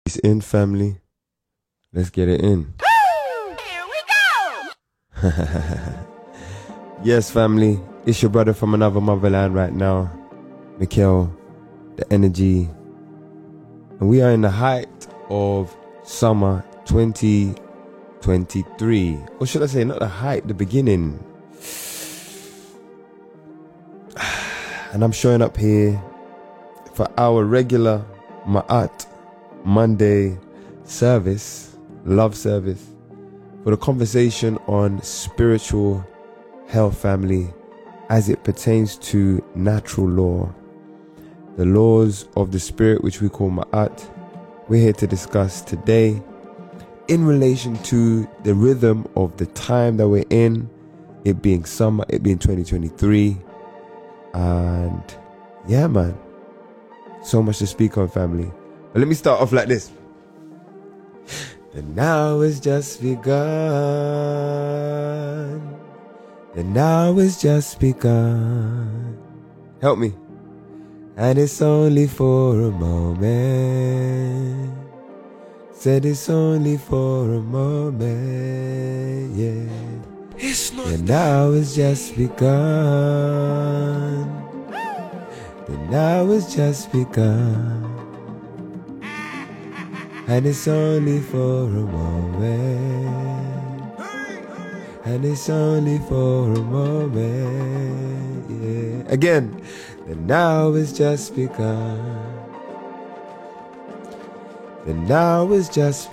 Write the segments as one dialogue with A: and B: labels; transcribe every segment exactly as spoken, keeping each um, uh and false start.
A: It's in, family. Let's get it in.
B: Here we go!
A: Yes, family. It's your brother from another motherland right now, Mikhail, the energy. And we are in the height of summer twenty twenty-three. Or should I say, not the height, the beginning. And I'm showing up here for our regular Ma'at Monday service, love service, for the conversation on spiritual health, family, as it pertains to natural law, the laws of the spirit, which we call Ma'at. We're here to discuss today in relation to the rhythm of the time that we're in, it being summer, it being twenty twenty-three. And yeah, man, so much to speak on, family. But let me start off like this. The now is just begun. The now is just begun. Help me. And it's only for a moment. Said it's only for a moment, yeah.
B: It's not
A: The now is just begun. The now is just begun. And it's only for a moment. And it's only for a moment, yeah. Again, the now is just begun. The now is just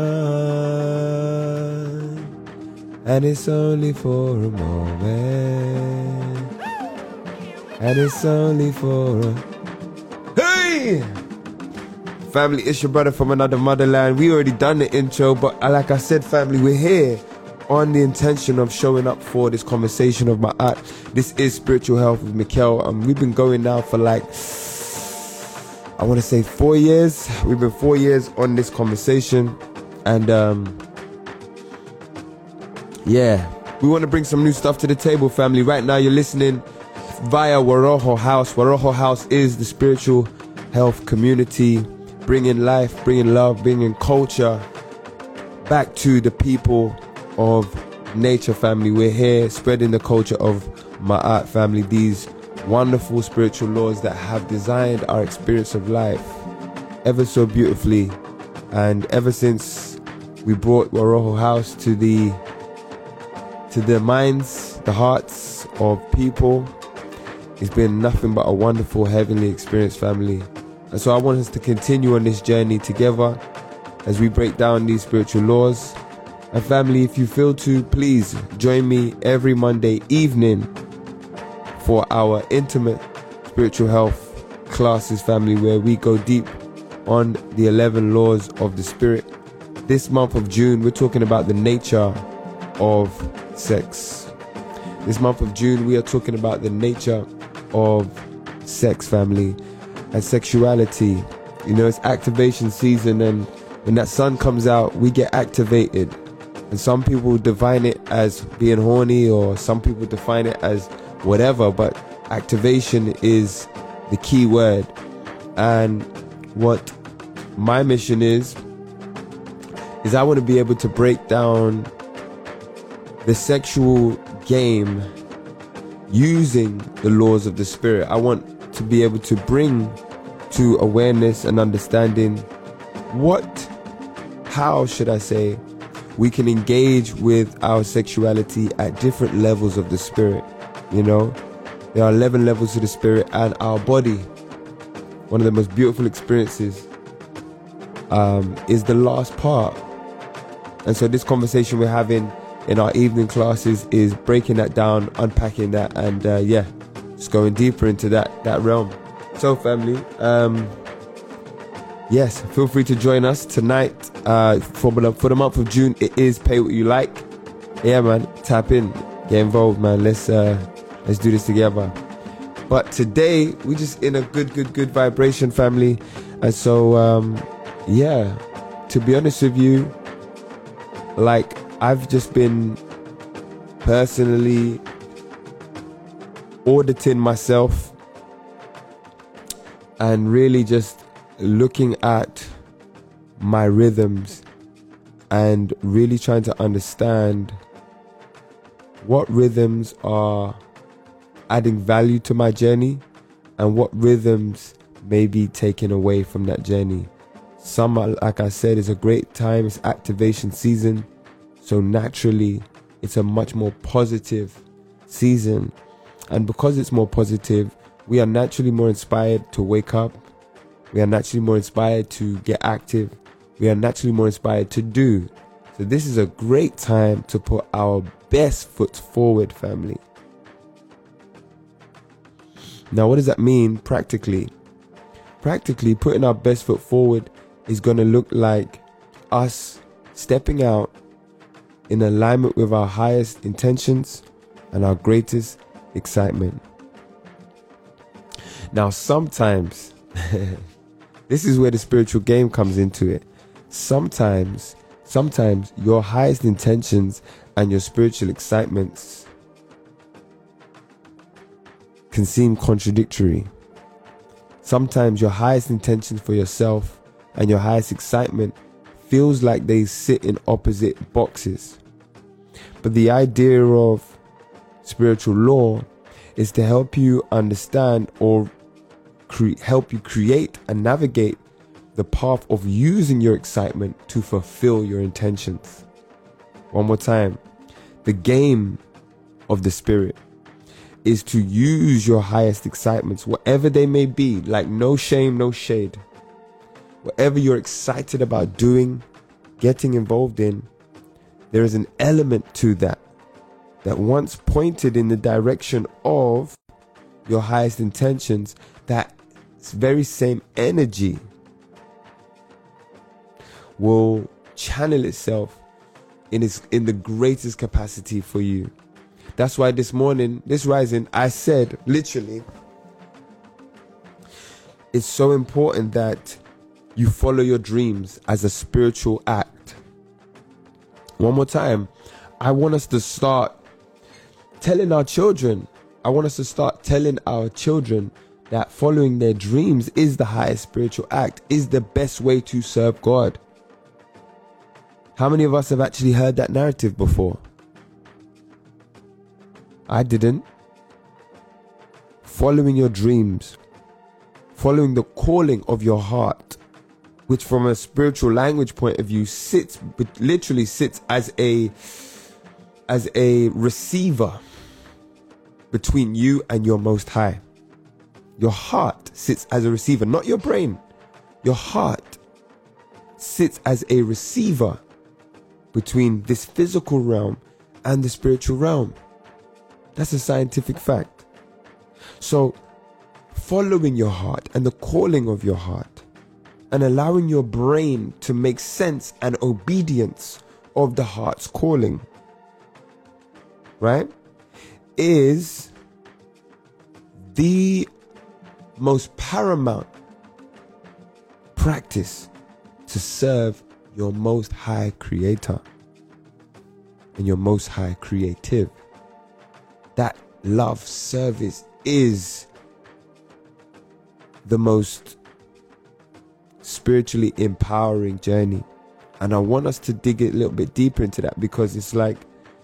A: begun. And it's only for a moment. And it's only for a... Hey! Family, it's your brother from another motherland. We already done the intro, but like I said, family, we're here on the intention of showing up for this conversation of Ma'at. This is Spiritual Health with Mikhail. Um, we've been going now for like, I want to say four years. We've been four years on this conversation. And um, yeah, we want to bring some new stuff to the table, family. Right now, you're listening via Waroho House. Waroho House is the spiritual health community, bringing life, bringing love, bringing culture back to the people of nature, family. We're here spreading the culture of Ma'at, family, these wonderful spiritual laws that have designed our experience of life ever so beautifully. And ever since we brought Waroho House to the to the minds, the hearts of people, it's been nothing but a wonderful heavenly experience, family. And so I want us to continue on this journey together as we break down these spiritual laws. And family, if you feel to, please join me every Monday evening for our intimate spiritual health classes, family, where we go deep on the eleven laws of the spirit. This month of June, we're talking about the nature of sex. This month of June, we are talking about the nature of sex, family, and sexuality. You know, it's activation season, and when that sun comes out, we get activated. And some people define it as being horny, or some people define it as whatever, but activation is the key word. And what my mission is, is I want to be able to break down the sexual game using the laws of the spirit. I want to be able to bring to awareness and understanding what, how should I say, we can engage with our sexuality at different levels of the spirit. You know, there are eleven levels to the spirit, and our body, one of the most beautiful experiences, um, is the last part. And so this conversation we're having in our evening classes is breaking that down, unpacking that, and uh, yeah, just going deeper into that that realm. So family, um, yes, feel free to join us tonight. Uh, for, the, for the month of June, it is Pay What You Like. Yeah, man, tap in, get involved, man. Let's uh, let's do this together. But today, we just in a good, good, good vibration, family. And so, um, yeah, to be honest with you, like, I've just been personally auditing myself and really just looking at my rhythms and really trying to understand what rhythms are adding value to my journey and what rhythms may be taken away from that journey. Summer, like I said, is a great time. It's activation season. So naturally, it's a much more positive season. And because it's more positive, we are naturally more inspired to wake up. We are naturally more inspired to get active. We are naturally more inspired to do. So this is a great time to put our best foot forward, family. Now, what does that mean practically? Practically, putting our best foot forward is going to look like us stepping out in alignment with our highest intentions and our greatest excitement. Now, sometimes, this is where the spiritual game comes into it. Sometimes, sometimes your highest intentions and your spiritual excitements can seem contradictory. Sometimes your highest intentions for yourself and your highest excitement feels like they sit in opposite boxes. But the idea of spiritual law is to help you understand or cre- help you create and navigate the path of using your excitement to fulfill your intentions. One more time. The game of the spirit is to use your highest excitements, whatever they may be, like no shame, no shade. Whatever you're excited about doing, getting involved in, there is an element to that that once pointed in the direction of your highest intentions, that very same energy will channel itself in its in the greatest capacity for you. That's why this morning, this rising, I said, literally, it's so important that you follow your dreams as a spiritual act. One more time, I want us to start telling our children, I want us to start telling our children that following their dreams is the highest spiritual act, is the best way to serve God. How many of us have actually heard that narrative before? I didn't. Following your dreams, following the calling of your heart, which from a spiritual language point of view sits, but literally sits as a, as a receiver between you and your Most High. Your heart sits as a receiver, not your brain. Your heart sits as a receiver between this physical realm and the spiritual realm. That's a scientific fact. So, following your heart and the calling of your heart and allowing your brain to make sense and obedience of the heart's calling, right, is the most paramount practice to serve your Most High Creator and your Most High Creative. That love service is the most spiritually empowering journey. And I want us to dig a little bit deeper into that, because it's like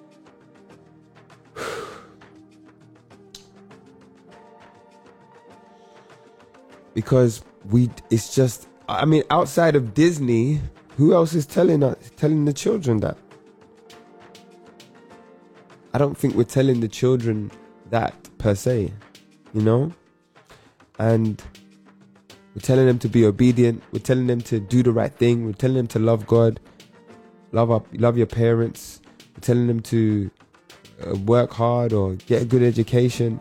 A: because we it's just, I mean, outside of Disney, who else is telling us telling the children that? I don't think we're telling the children that per se, you know? And we're telling them to be obedient. We're telling them to do the right thing. We're telling them to love God, love our, love your parents. We're telling them to uh, work hard or get a good education.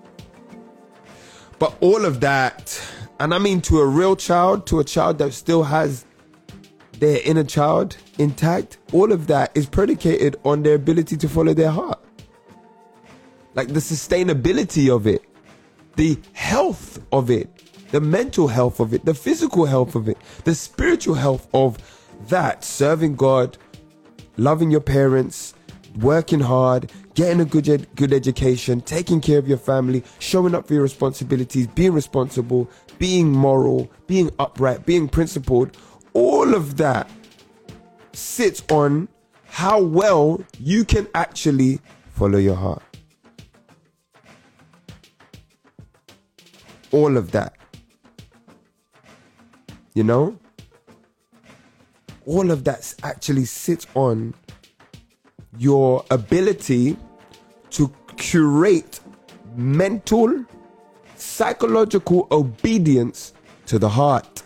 A: But all of that, and I mean to a real child, to a child that still has their inner child intact, all of that is predicated on their ability to follow their heart. Like the sustainability of it, the health of it, the mental health of it, the physical health of it, the spiritual health of that, serving God, loving your parents, working hard, getting a good ed- good education, taking care of your family, showing up for your responsibilities, being responsible, being moral, being upright, being principled. all of that sits on how well you can actually follow your heart. All of that. You know? All of that actually sits on your ability to curate mental, psychological obedience to the heart.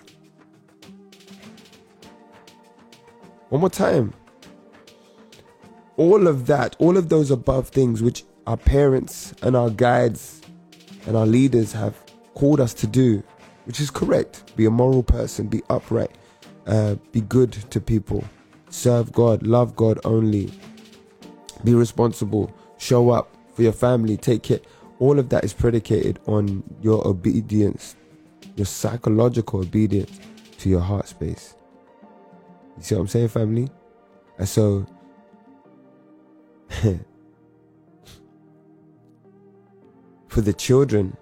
A: One more time. All of that, all of those above things which our parents and our guides and our leaders have called us to do, which is correct. Be a moral person, be upright, uh, be good to people, serve God, love God only, be responsible, show up for your family, take care. All of that is predicated on your obedience, your psychological obedience to your heart space. You see what I'm saying, family? And so, for the children,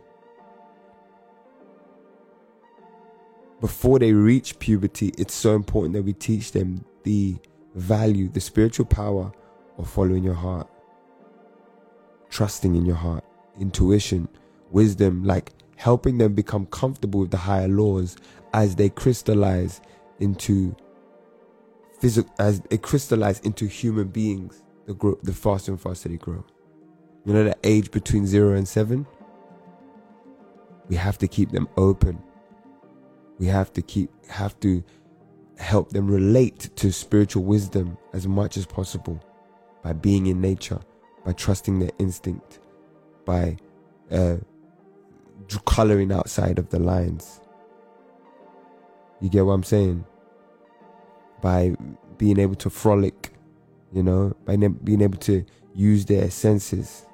A: before they reach puberty, it's so important that we teach them the value, the spiritual power of following your heart, trusting in your heart, intuition, wisdom, like helping them become comfortable with the higher laws as they crystallize into physical, as they crystallize into human beings. The grow, the faster and faster they grow. You know that age between zero and seven? We have to keep them open. We have to keep, have to help them relate to spiritual wisdom as much as possible by being in nature, by trusting their instinct, by uh, coloring outside of the lines. You get what I'm saying? By being able to frolic, you know, by ne- being able to use their senses,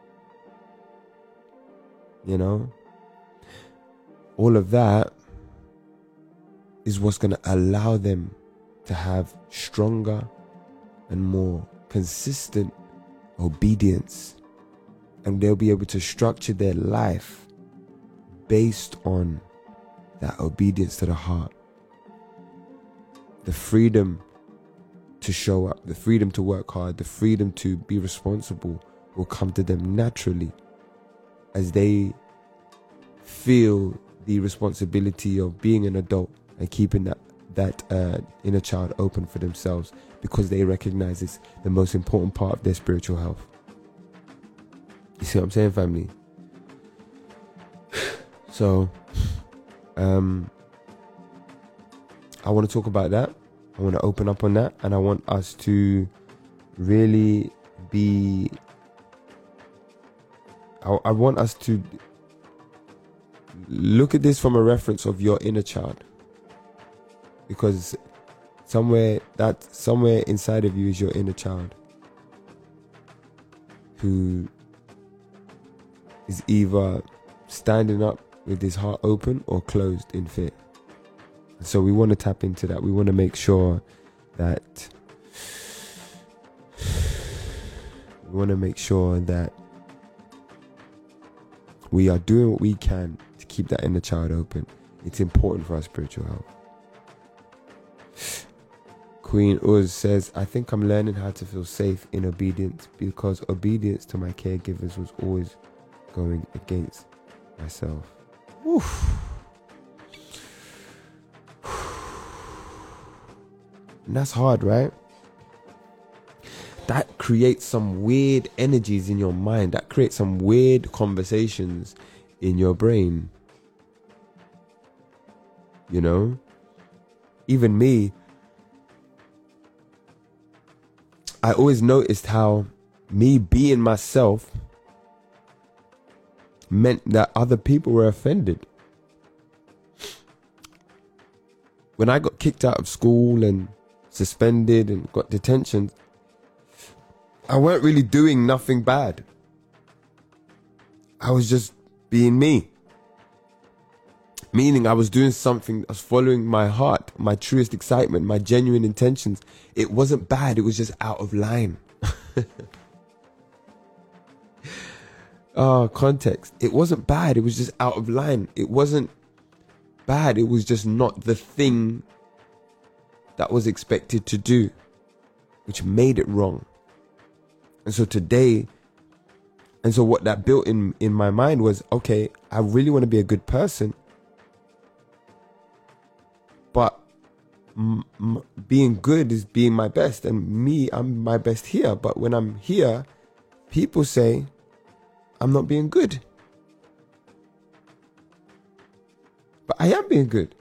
A: you know, all of that is what's going to allow them to have stronger and more consistent obedience, and they'll be able to structure their life based on that obedience to the heart. The freedom to show up, the freedom to work hard, the freedom to be responsible will come to them naturally as they feel the responsibility of being an adult and keeping that that uh, inner child open for themselves, because they recognize it's the most important part of their spiritual health. You see what I'm saying, family? So, um, I want to talk about that. I want to open up on that, and I want us to really be, I, I want us to look at this from a reference of your inner child, because somewhere that somewhere inside of you is your inner child who is either standing up with his heart open or closed in fear. So we want to tap into that. We want to make sure that we want to make sure that we are doing what we can to keep that inner child open. It's important for our spiritual health. Queen Uz says, I think I'm learning how to feel safe in obedience, because obedience to my caregivers was always going against myself. Oof. And that's hard, right? That creates some weird energies in your mind. That creates some weird conversations in your brain. You know? Even me, I always noticed how me being myself meant that other people were offended. When I got kicked out of school and suspended and got detention, I weren't really doing nothing bad. I was just being me. Meaning I was doing something, I was following my heart, my truest excitement, my genuine intentions. It wasn't bad, it was just out of line. Oh, context. It wasn't bad, it was just out of line. It wasn't bad, it was just not the thing that was expected to do, which made it wrong. And so today, and so what that built in, in my mind was, okay, I really want to be a good person, but m- m- being good is being my best, and me, I'm my best here. But when I'm here, people say I'm not being good. But I am being good.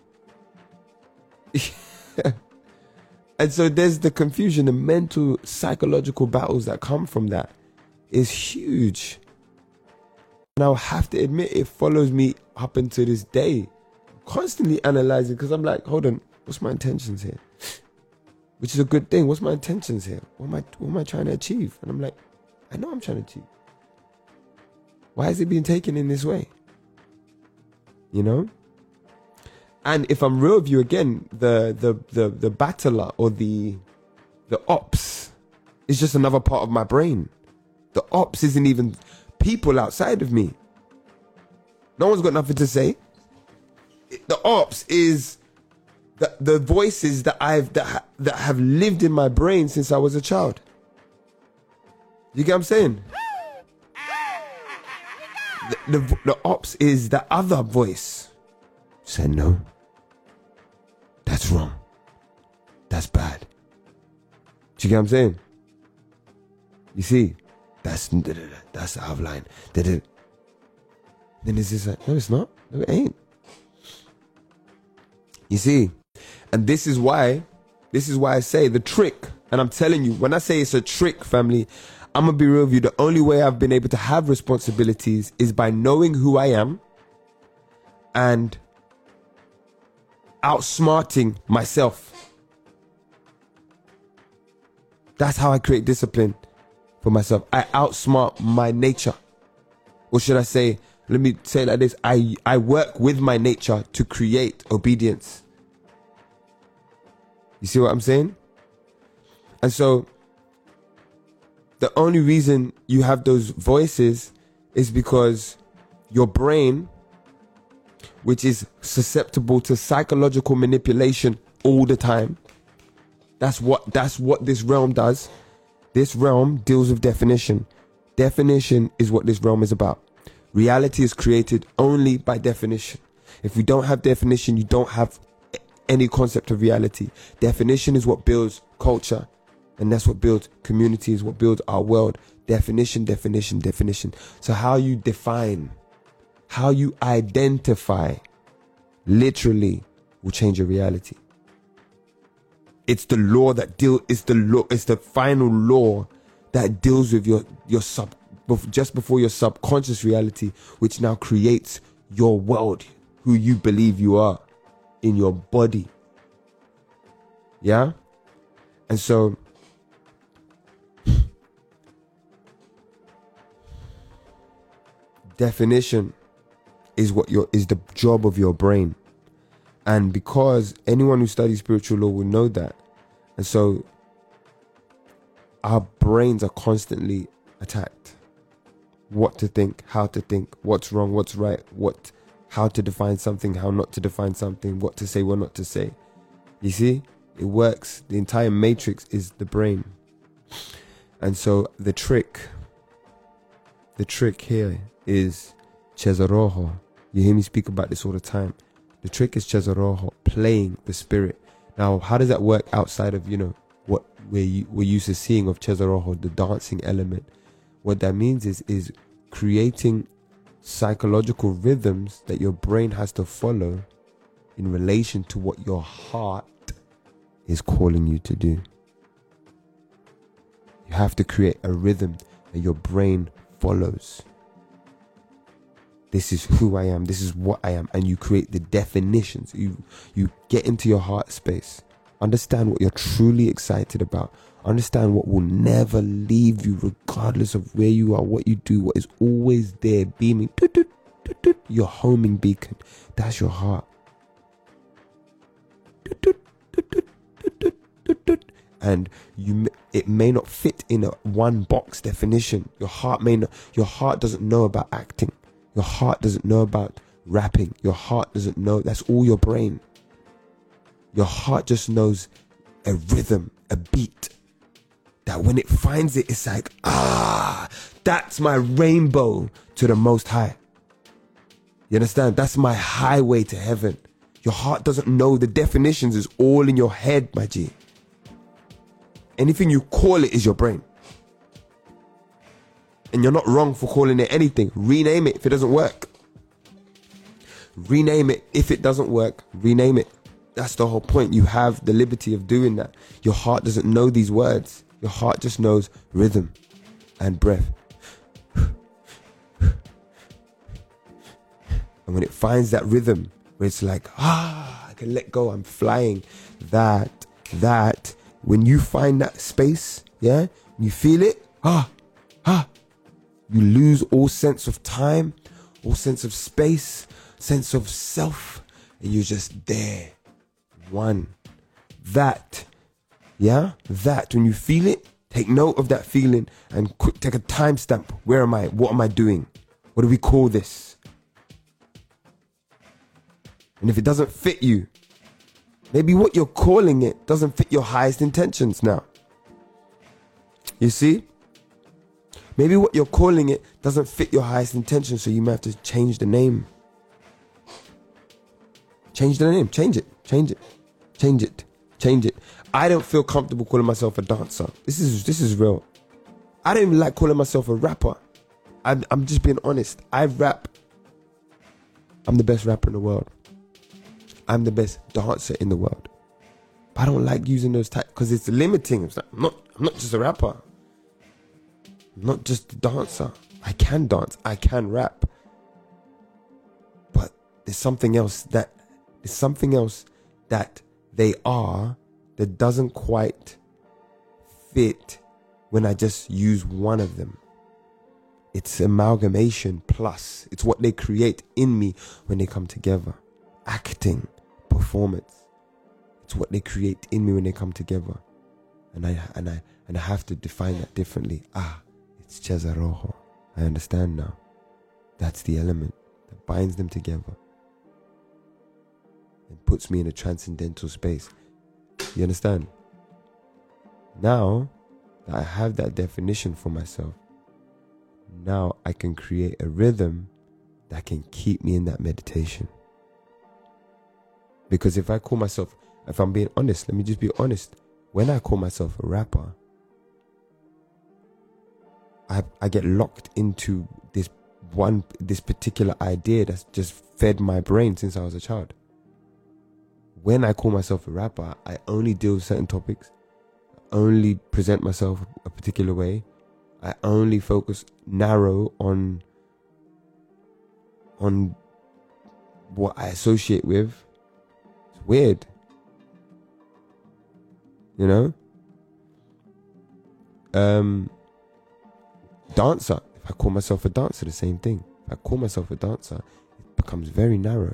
A: And so there's the confusion, the mental, psychological battles that come from that is huge. And I'll have to admit, it follows me up until this day. Constantly analyzing, because I'm like, hold on, what's my intentions here? Which is a good thing. What's my intentions here? What am I, what am I trying to achieve? And I'm like, I know I'm trying to achieve. Why is it being taken in this way? You know? And if I'm real with you again, the the the the battler or the the ops is just another part of my brain. The ops isn't even people outside of me. No one's got nothing to say. The ops is the the voices that I've that ha, that have lived in my brain since I was a child. You get what I'm saying? The, the, the ops is the other voice. Said no. That's wrong. That's bad. Do you get what I'm saying? You see, that's that's the outline. Then it's just like, no, it's not. No, it ain't. You see, and this is why, this is why I say the trick. And I'm telling you, when I say it's a trick, family, I'm gonna be real with you. The only way I've been able to have responsibilities is by knowing who I am and outsmarting myself. That's how I create discipline for myself. I outsmart my nature. Or should I say, let me say it like this, I, I work with my nature to create obedience. You see what I'm saying? And so the only reason you have those voices is because your brain, which is susceptible to psychological manipulation all the time. That's what that's what this realm does. This realm deals with definition. Definition is what this realm is about. Reality is created only by definition. If you don't have definition, you don't have any concept of reality. Definition is what builds culture, and that's what builds community, is what builds our world. Definition, definition, definition. So how you define, how you identify, literally will change your reality. It's the law that deal. It's the law. It's the final law that deals with your your sub just before your subconscious reality, which now creates your world, who you believe you are, in your body. Yeah, and so definition is what your is the job of your brain. And because anyone who studies spiritual law will know that. And so our brains are constantly attacked. What to think, how to think, what's wrong, what's right, what, how to define something, how not to define something, what to say, what not to say. You see, it works. The entire matrix is the brain. And so the trick, the trick here is Cesaroho. You hear me speak about this all the time. The trick is Cesaroho, playing the spirit. Now, how does that work outside of, you know, what we're, you, we're used to seeing of Cesaroho, the dancing element? What that means is, is creating psychological rhythms that your brain has to follow in relation to what your heart is calling you to do. You have to create a rhythm that your brain follows. This is who I am. This is what I am. And you create the definitions. You you get into your heart space. Understand what you're truly excited about. Understand what will never leave you, regardless of where you are, what you do, what is always there, beaming. Your homing beacon. That's your heart. And you, it may not fit in a one box definition. Your heart may not. Your heart doesn't know about acting. Your heart doesn't know about rapping. Your heart doesn't know. That's all your brain. Your heart just knows a rhythm, a beat, that when it finds it, it's like, ah, that's my rainbow to the Most High. You understand? That's my highway to heaven. Your heart doesn't know the definitions. It's all in your head, my G. Anything you call it is your brain. And you're not wrong for calling it anything. Rename it if it doesn't work. Rename it if it doesn't work. Rename it. That's the whole point. You have the liberty of doing that. Your heart doesn't know these words. Your heart just knows rhythm and breath. And when it finds that rhythm where it's like, ah, I can let go, I'm flying. That, that, when you find that space, yeah, you feel it, ah, ah, you lose all sense of time, all sense of space, sense of self, and you're just there. One. That, yeah, that, when you feel it, take note of that feeling and quick, take a timestamp. Where am I? What am I doing? What do we call this? And if it doesn't fit you, maybe what you're calling it doesn't fit your highest intentions now. You see? Maybe what you're calling it doesn't fit your highest intentions, so you might have to change the name. Change the name. Change it. Change it. Change it. Change it. I don't feel comfortable calling myself a dancer. This is this is real. I don't even like calling myself a rapper. I'm, I'm just being honest. I rap. I'm the best rapper in the world. I'm the best dancer in the world. But I don't like using those types because it's limiting. It's like, I'm not, I'm not just a rapper. I'm not just a dancer. I can dance. I can rap. But there's something else that there's something else that they are that doesn't quite fit when I just use one of them. It's amalgamation plus. It's what they create in me when they come together. Acting, performance. It's what they create in me when they come together. And I and I and I have to define that differently. Ah, it's Cesar Rojo. I understand now. That's the element that binds them together and puts me in a transcendental space. You understand? Now that I have that definition for myself, now I can create a rhythm that can keep me in that meditation. Because if I call myself, if I'm being honest, let me just be honest. When I call myself a rapper, I I get locked into this one, this particular idea that's just fed my brain since I was a child. When I call myself a rapper, I only deal with certain topics. I only present myself a particular way. I only focus narrow on on what I associate with. It's weird. You know? Um, dancer. If I call myself a dancer, the same thing. If I call myself a dancer, it becomes very narrow.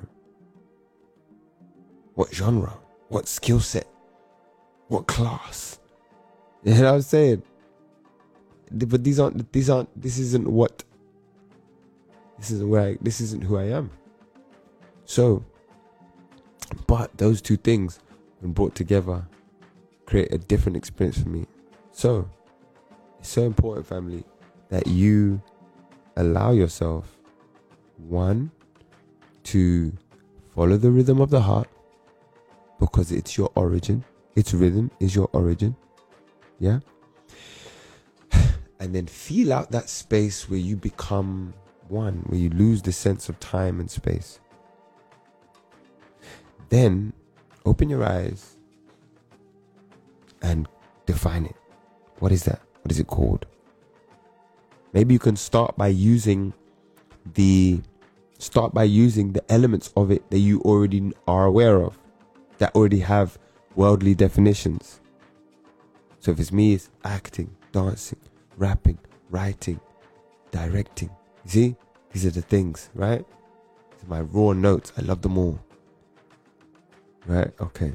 A: What genre? What skill set? What class? You know what I'm saying? But these aren't, these aren't, this isn't what, this isn't where I, this isn't who I am. So, but those two things, when brought together, create a different experience for me. So, it's so important, family, that you allow yourself, one, to follow the rhythm of the heart, because it's your origin. Its rhythm is your origin. Yeah? And then feel out that space where you become one, where you lose the sense of time and space. Then open your eyes and define it. What is that? What is it called? Maybe you can start by using the start by using the elements of it that you already are aware of, that already have worldly definitions. So if it's me, it's acting, dancing, rapping, writing, directing. You see? These are the things, right? These are my raw notes. I love them all. Right? Okay.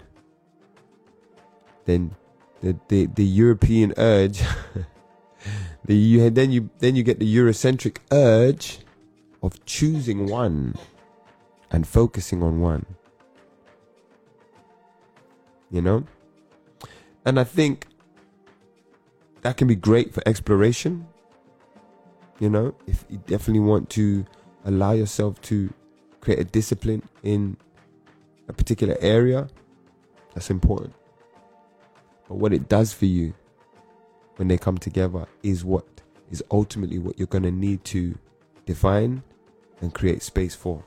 A: Then the the, the European urge the you then you then you get the Eurocentric urge of choosing one and focusing on one. You know? And I think that can be great for exploration. You know, if you definitely want to allow yourself to create a discipline in a particular area, that's important. But what it does for you when they come together is what is ultimately what you're going to need to define and create space for.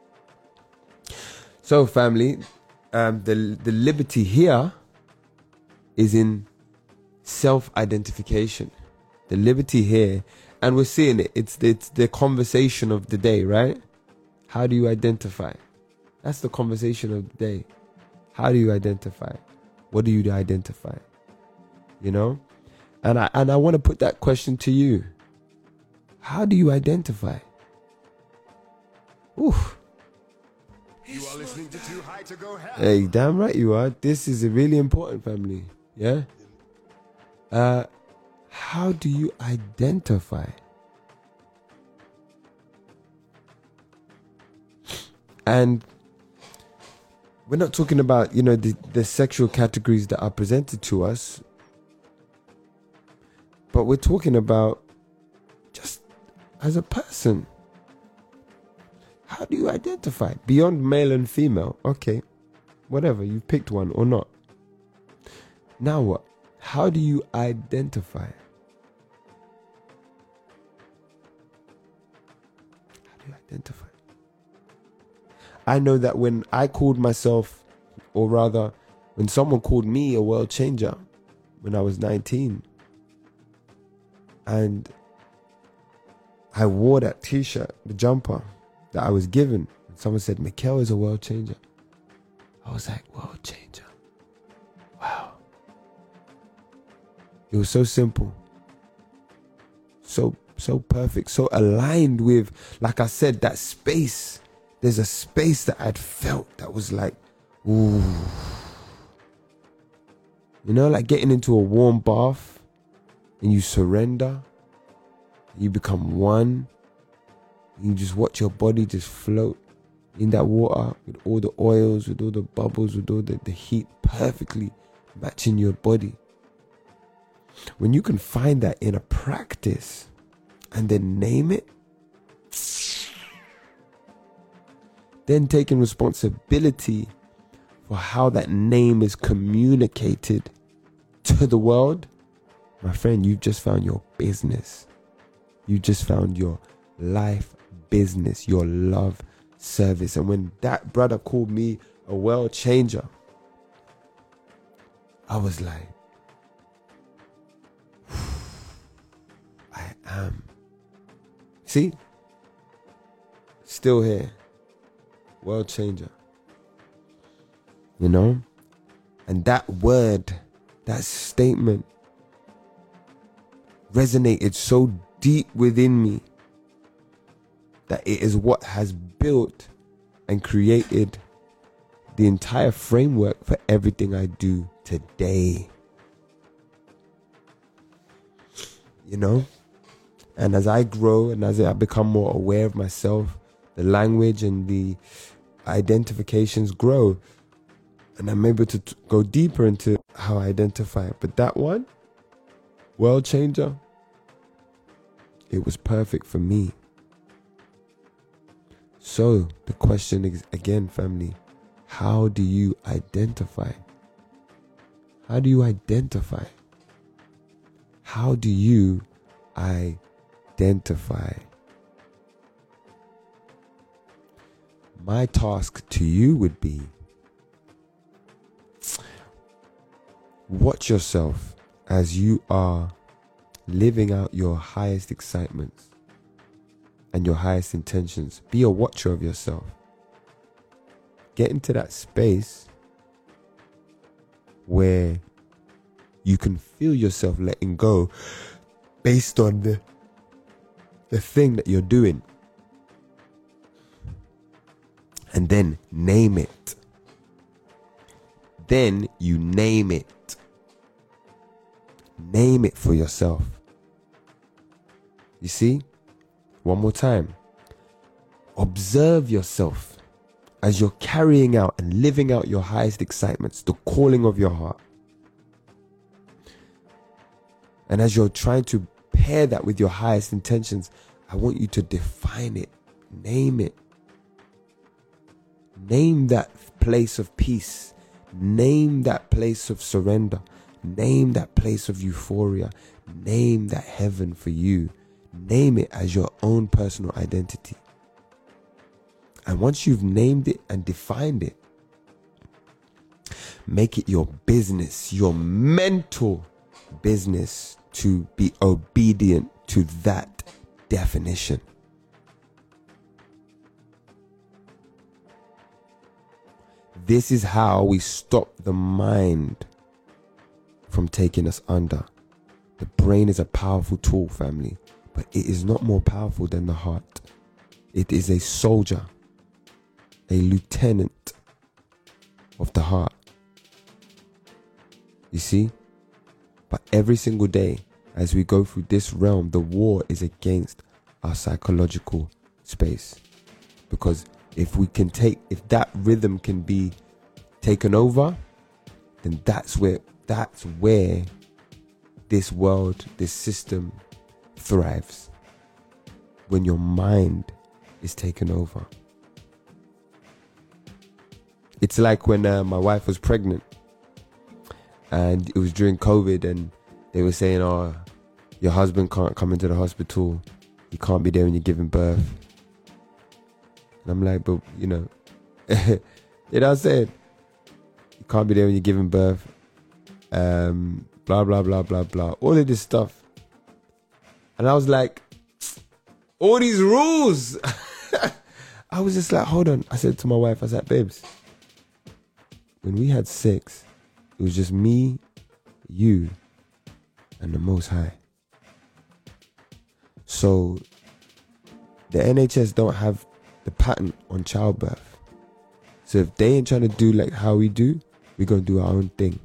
A: So, family, um, the the liberty here is in self-identification. The liberty here, and we're seeing it. It's it's the conversation of the day, right? How do you identify? That's the conversation of the day. How do you identify? What do you identify? You know, and I and I want to put that question to you. How do you identify? Oof.
B: You are listening to Too High to Go Hell.
A: Hey, damn right you are. This is a really important, family. Yeah. Uh, how do you identify? And we're not talking about, you know, the, the sexual categories that are presented to us, but we're talking about just as a person. How do you identify? Beyond male and female. Okay, whatever, you've picked one or not. Now what? How do you identify? How do you identify? I know that when I called myself, or rather, when someone called me a world changer when I was nineteen, and I wore that t-shirt, the jumper that I was given, and someone said, Mikel is a world changer. I was like, world changer. Wow. It was so simple. So, so perfect. So aligned with, like I said, that space. There's a space that I'd felt that was like, ooh. You know, like getting into a warm bath and you surrender. You become one. You just watch your body just float in that water with all the oils, with all the bubbles, with all the, the heat perfectly matching your body. When you can find that in a practice and then name it, then taking responsibility for how that name is communicated to the world, my friend, you've just found your business. You just found your life business, your love service. And when that brother called me a world changer, I was like, I am. See? Still here. World changer. You know? And that word, that statement resonated so deep within me that it is what has built and created the entire framework for everything I do today. You know? And as I grow and as I become more aware of myself, the language and the identifications grow. And I'm able to t- go deeper into how I identify. But that one, world changer, it was perfect for me. So the question is, again, family, how do you identify? How do you identify? How do you identify? My task to you would be, watch yourself as you are living out your highest excitements and your highest intentions. Be a watcher of yourself. Get into that space where you can feel yourself letting go based on the, the thing that you're doing. And then name it. Then you name it. Name it for yourself. You see? One more time. Observe yourself as you're carrying out and living out your highest excitements, the calling of your heart. And as you're trying to pair that with your highest intentions, I want you to define it. Name it. Name that place of peace. Name that place of surrender. Name that place of euphoria. Name that heaven for you. Name it as your own personal identity. And once you've named it and defined it, make it your business, your mental business, to be obedient to that definition. This is how we stop the mind from taking us under. The brain is a powerful tool, family, but it is not more powerful than the heart. It is a soldier, a lieutenant of the heart. You see? But every single day, as we go through this realm, the war is against our psychological space. Because if we can take, if that rhythm can be taken over, then that's where, that's where this world, this system thrives. When your mind is taken over. It's like when uh, my wife was pregnant. And it was during COVID, and they were saying, oh, your husband can't come into the hospital. He can't be there when you're giving birth. And I'm like, but, you know, you know what I'm saying? You can't be there when you're giving birth. Um, blah, blah, blah, blah, blah. All of this stuff. And I was like, all these rules. I was just like, hold on. I said to my wife, I was like, babes, when we had sex, it was just me, you, and the Most High. So the N H S don't have the patent on childbirth. So if they ain't trying to do like how we do, we're going to do our own thing.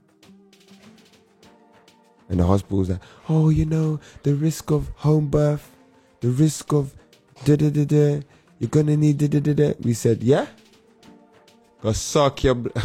A: And the hospital's like, oh, you know, the risk of home birth, the risk of da-da-da-da, you're going to need da-da-da-da. We said, yeah? Go suck your... Bl-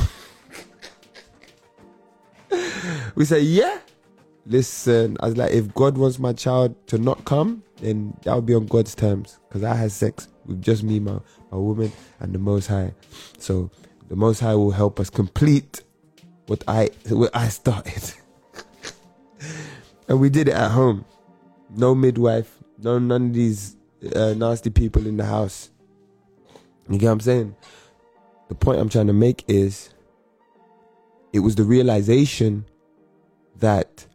A: We say, yeah. Listen, I was like, if God wants my child to not come, then that would be on God's terms. Because I had sex with just me, my, my woman, and the Most High. So the Most High will help us complete what I what I started. And we did it at home. No midwife, no none of these uh, nasty people in the house. You get what I'm saying? The point I'm trying to make is, it was the realization that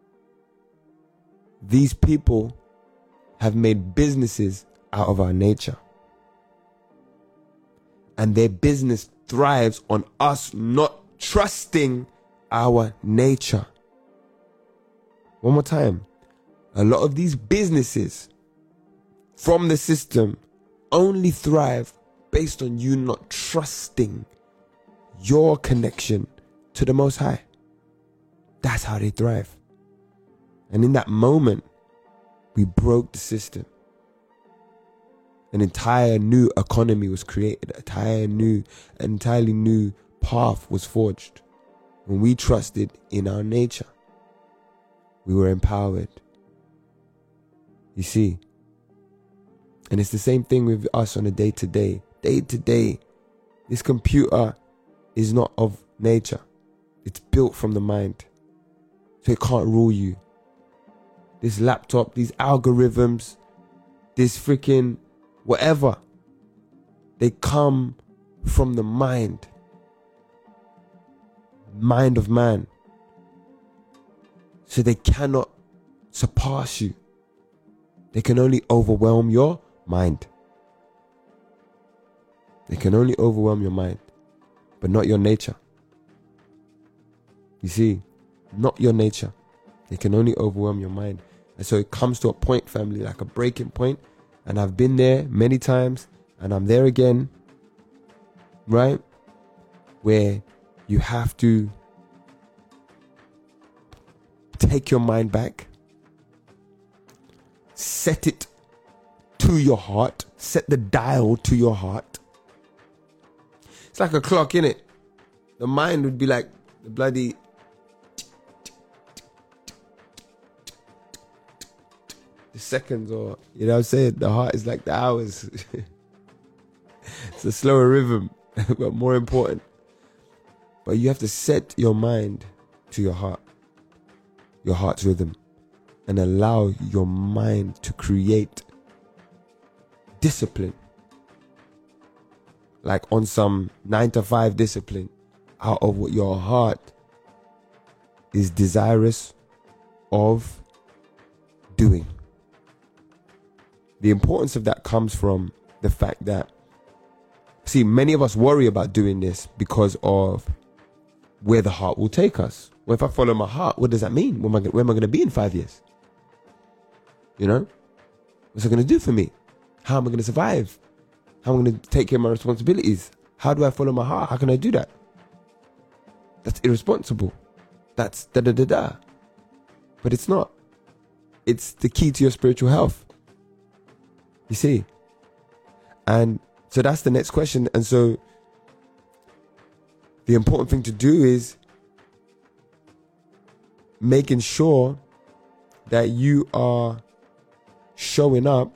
A: these people have made businesses out of our nature. And their business thrives on us not trusting our nature. One more time. A lot of these businesses from the system only thrive based on you not trusting your connection to the Most High. That's how they thrive. And in that moment, we broke the system. An entire new economy was created. An entire new, an entirely new path was forged. When we trusted in our nature, we were empowered. You see? And it's the same thing with us on a day-to-day. Day-to-day. This computer is not of nature. It's built from the mind. So it can't rule you. This laptop, these algorithms, this freaking whatever, they come from the mind. Mind of man. So they cannot surpass you. They can only overwhelm your mind. They can only overwhelm your mind, but not your nature. You see, not your nature. They can only overwhelm your mind. And so it comes to a point, family, like a breaking point. And I've been there many times, and I'm there again, right? Where you have to take your mind back, set it to your heart, set the dial to your heart. It's like a clock, innit? The mind would be like the bloody... the seconds, or, you know what I'm saying? The heart is like the hours. It's a slower rhythm, but more important. But you have to set your mind to your heart, your heart's rhythm, and allow your mind to create discipline. Like on some nine to five discipline, out of what your heart is desirous of doing. The importance of that comes from the fact that, see, many of us worry about doing this because of where the heart will take us. Well, if I follow my heart, what does that mean? Where am I, where am I going to be in five years? You know? What's it going to do for me? How am I going to survive? How am I going to take care of my responsibilities? How do I follow my heart? How can I do that? That's irresponsible. That's da da da da. But it's not. It's the key to your spiritual health. You see? And so that's the next question. And so the important thing to do is making sure that you are showing up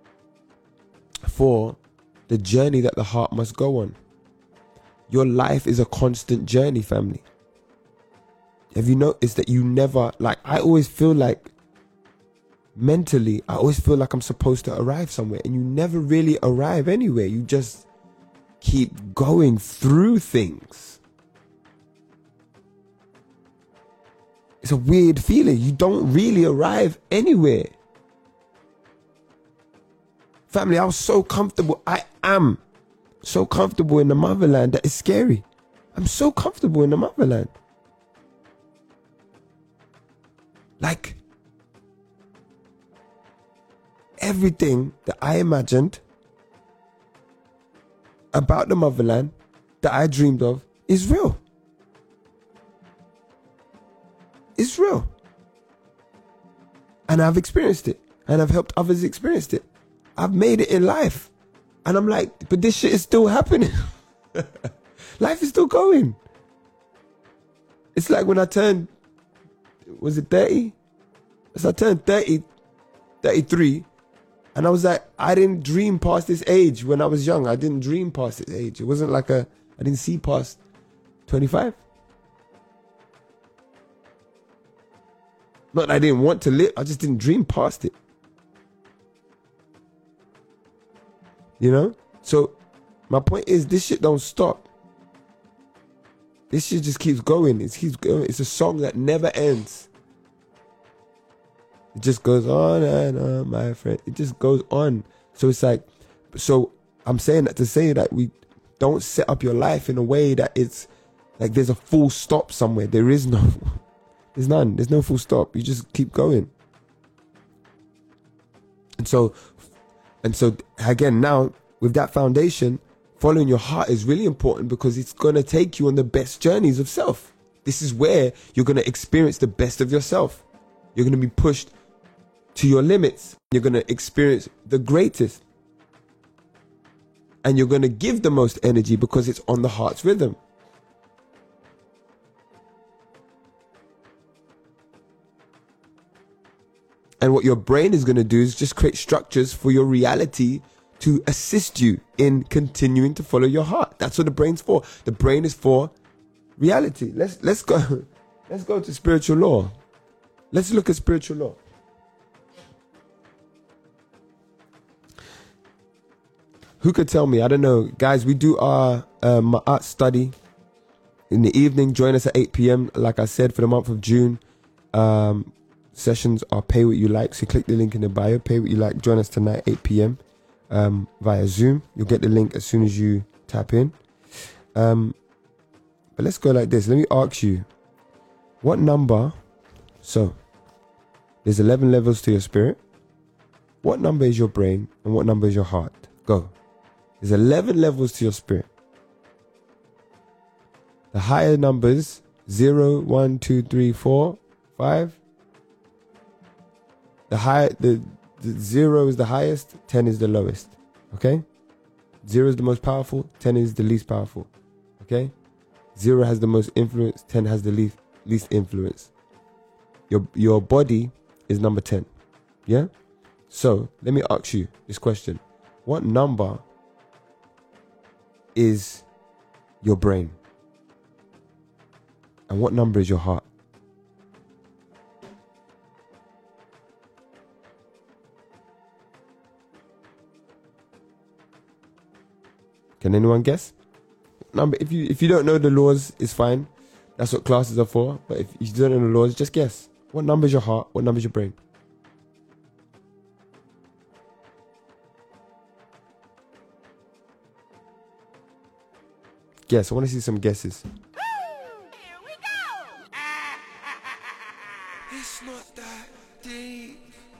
A: for the journey that the heart must go on. Your life is a constant journey, family. Have you noticed that you never, like, I always feel like mentally, I always feel like I'm supposed to arrive somewhere, and you never really arrive anywhere. You just keep going through things. It's a weird feeling. You don't really arrive anywhere. Family, I was so comfortable. I am so comfortable in the motherland that it's scary. I'm so comfortable in the motherland. Like, everything that I imagined about the motherland that I dreamed of is real. It's real. And I've experienced it. And I've helped others experience it. I've made it in life. And I'm like, but this shit is still happening. Life is still going. It's like when I turned, was it thirty? So I turned thirty, thirty-three. And I was like, I didn't dream past this age when I was young. I didn't dream past this age. It wasn't like a, I didn't see past twenty-five. Not that I didn't want to live. I just didn't dream past it. You know? So my point is, this shit don't stop. This shit just keeps going. It keeps going. It's a song that never ends. It just goes on and on, my friend. It just goes on. So it's like, so I'm saying that to say that we don't set up your life in a way that it's like there's a full stop somewhere. There is no, there's none. There's no full stop. You just keep going. And so, and so again, now with that foundation, following your heart is really important because it's going to take you on the best journeys of self. This is where you're going to experience the best of yourself. You're going to be pushed to your limits. You're going to experience the greatest. And you're going to give the most energy because it's on the heart's rhythm. And what your brain is going to do is just create structures for your reality to assist you in continuing to follow your heart. That's what the brain's for. The brain is for reality. Let's let's go. Let's go to spiritual law. Let's look at spiritual law. Who could tell me? I don't know. Guys, we do our um, art study in the evening. Join us at eight p.m. Like I said, for the month of June. Um, sessions are pay what you like. So click the link in the bio. Pay what you like. Join us tonight, eight p.m. Um, via Zoom. You'll get the link as soon as you tap in. Um, but let's go like this. Let me ask you, what number... So, there's eleven levels to your spirit. What number is your brain and what number is your heart? Go. There's eleven levels to your spirit. The higher numbers, zero, one, two, three, four, five. The high, the, the zero is the highest, ten is the lowest. Okay? Zero is the most powerful, ten is the least powerful. Okay? Zero has the most influence, ten has the least least influence. Your your body is number ten. Yeah? So let me ask you this question. What number is your brain? And what number is your heart? Can anyone guess? Number. If you if you don't know the laws, it's fine. That's what classes are for. But if you don't know the laws, just guess. What number is your heart? What number is your brain? Guess. I want to see some guesses.
C: Here we go.
A: It's not that deep.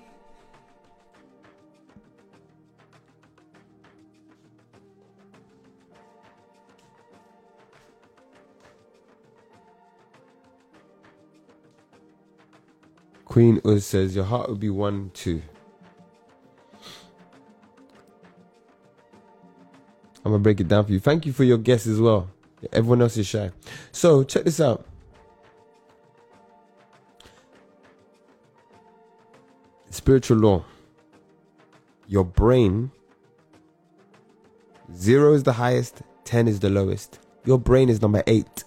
A: Queen Uz says your heart would be one, two. I'm gonna break it down for you. Thank you for your guess as well. Everyone else is shy. So check this out. Spiritual law. Your brain, zero is the highest, ten is the lowest. Your brain is number eight.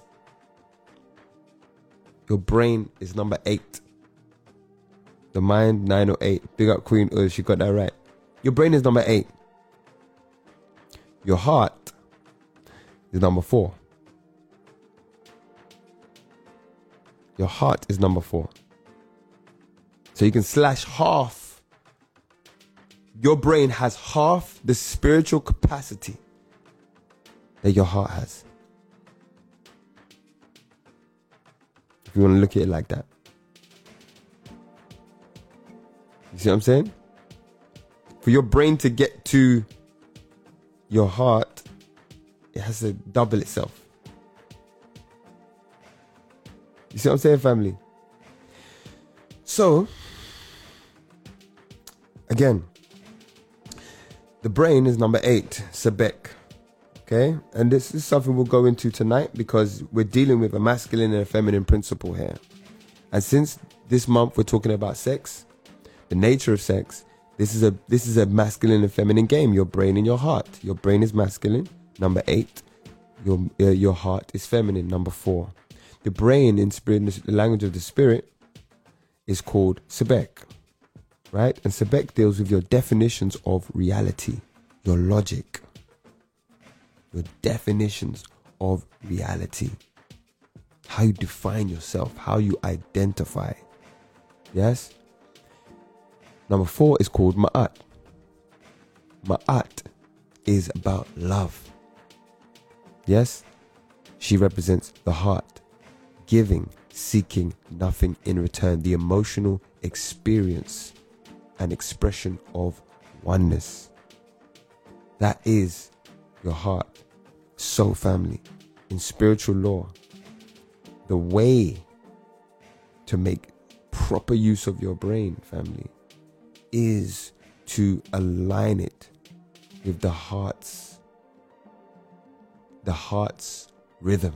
A: Your brain is number eight. The mind, nine or eight. Big up Queen Uz, she got that right. Your brain is number eight. Your heart is number four. Your heart is number four. So you can slash half. Your brain has half the spiritual capacity that your heart has. If you want to look at it like that. You see what I'm saying? For your brain to get to your heart, it has to double itself. You see what I'm saying, family? So, again, the brain is number eight, Sebek. Okay? And this is something we'll go into tonight because we're dealing with a masculine and a feminine principle here. And since this month we're talking about sex, the nature of sex, this is a this is a masculine and feminine game. Your brain and your heart. Your brain is masculine, number eight. Your uh, your heart is feminine, number four. The brain in spirit, in the language of the spirit, is called Sebek, right? And Sebek deals with your definitions of reality, your logic, your definitions of reality, how you define yourself, how you identify. Yes. Number four is called Ma'at. Ma'at is about love. Yes? She represents the heart, giving, seeking nothing in return, the emotional experience and expression of oneness. That is your heart. So, family, in spiritual law, the way to make proper use of your brain, family, is to align it with the heart's the heart's rhythm.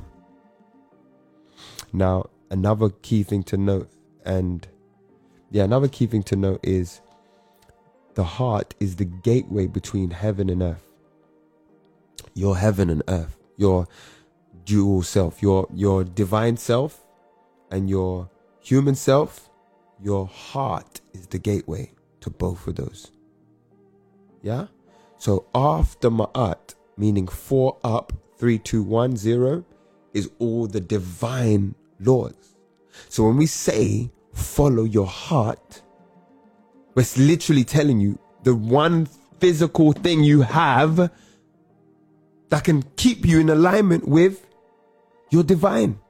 A: Now, another key thing to note, and yeah, another key thing to note is the heart is the gateway between heaven and earth. Your heaven and earth, your dual self, your your divine self and your human self, your heart is the gateway to both of those. Yeah? So after Ma'at, meaning four up, three, two, one, zero, is all the divine laws. So when we say follow your heart, we're literally telling you the one physical thing you have that can keep you in alignment with your divine.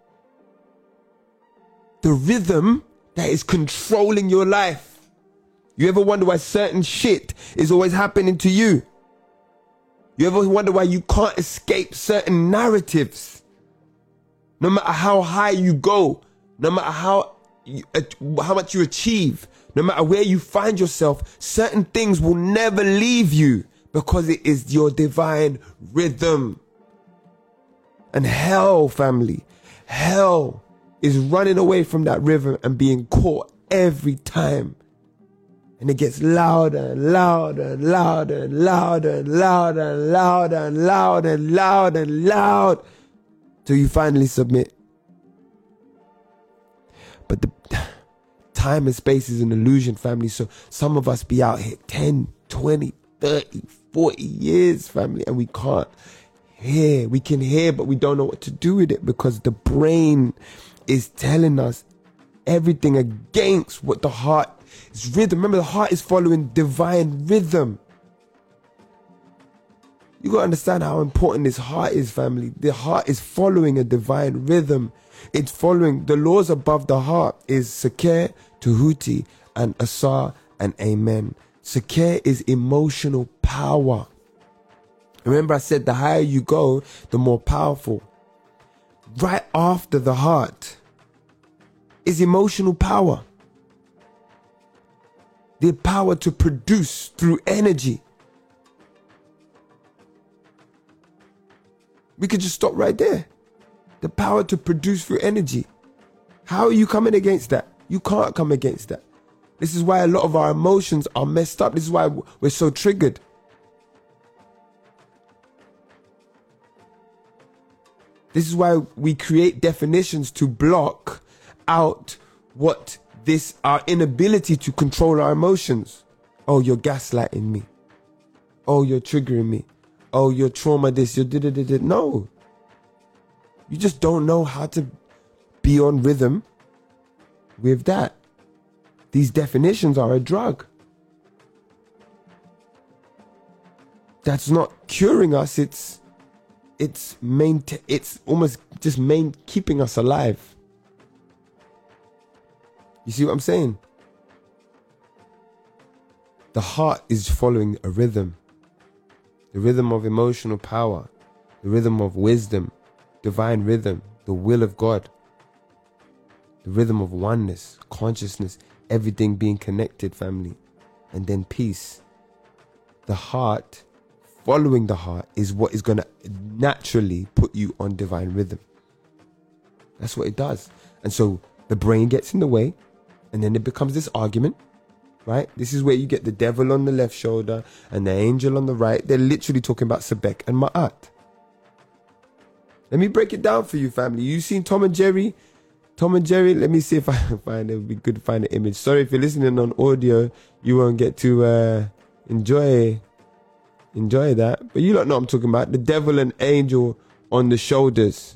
A: The rhythm that is controlling your life. You ever wonder why certain shit is always happening to you? You ever wonder why you can't escape certain narratives? No matter how high you go, no matter how you, uh, how much you achieve, no matter where you find yourself, certain things will never leave you because it is your divine rhythm. And hell, family, hell is running away from that rhythm and being caught every time And it gets louder and louder and louder and louder and louder and louder and loud and loud and loud till you finally submit. But the time and space is an illusion, family. So some of us be out here ten, twenty, thirty, forty years, family, and we can't hear. We can hear, but we don't know what to do with it because the brain is telling us everything against what the heart is rhythm. Remember, the heart is following divine rhythm. You gotta understand how important this heart is, family. The heart is following a divine rhythm. It's following the laws above the heart is Sekeh, Tuhuti, and Asar, and Amen. Sekeh is emotional power. Remember I said the higher you go, the more powerful. Right after the heart is emotional power. The power to produce through energy. We could just stop right there. The power to produce through energy. How are you coming against that? You can't come against that. This is why a lot of our emotions are messed up. This is why we're so triggered. This is why we create definitions to block out what this, our inability to control our emotions. Oh, you're gaslighting me. Oh, you're triggering me. Oh, you're trauma this, you're da da da da. No. You just don't know how to be on rhythm with that. These definitions are a drug. That's not curing us. It's it's main. It's almost just main keeping us alive. You see what I'm saying? The heart is following a rhythm. The rhythm of emotional power. The rhythm of wisdom. Divine rhythm. The will of God. The rhythm of oneness. Consciousness. Everything being connected, family. And then peace. The heart, following the heart, is what is going to naturally put you on divine rhythm. That's what it does. And so the brain gets in the way. And then it becomes this argument. Right? This is where you get the devil on the left shoulder and the angel on the right. They're literally talking about Sebek and Ma'at. Let me break it down for you, family. You seen Tom and Jerry? Tom and Jerry, let me see if I can find it. It would be good to find the image. Sorry if you're listening on audio, you won't get to uh, enjoy enjoy that. But you don't know what I'm talking about. The devil and angel on the shoulders.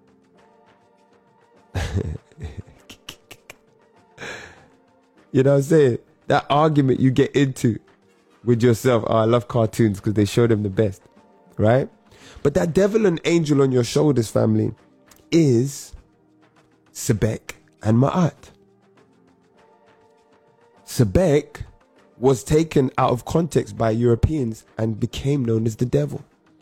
A: You know what I'm saying? That argument you get into with yourself. Oh, I love cartoons because they show them the best. Right? But that devil and angel on your shoulders, family, is Sebek and Ma'at. Sebek was taken out of context by Europeans and became known as the devil.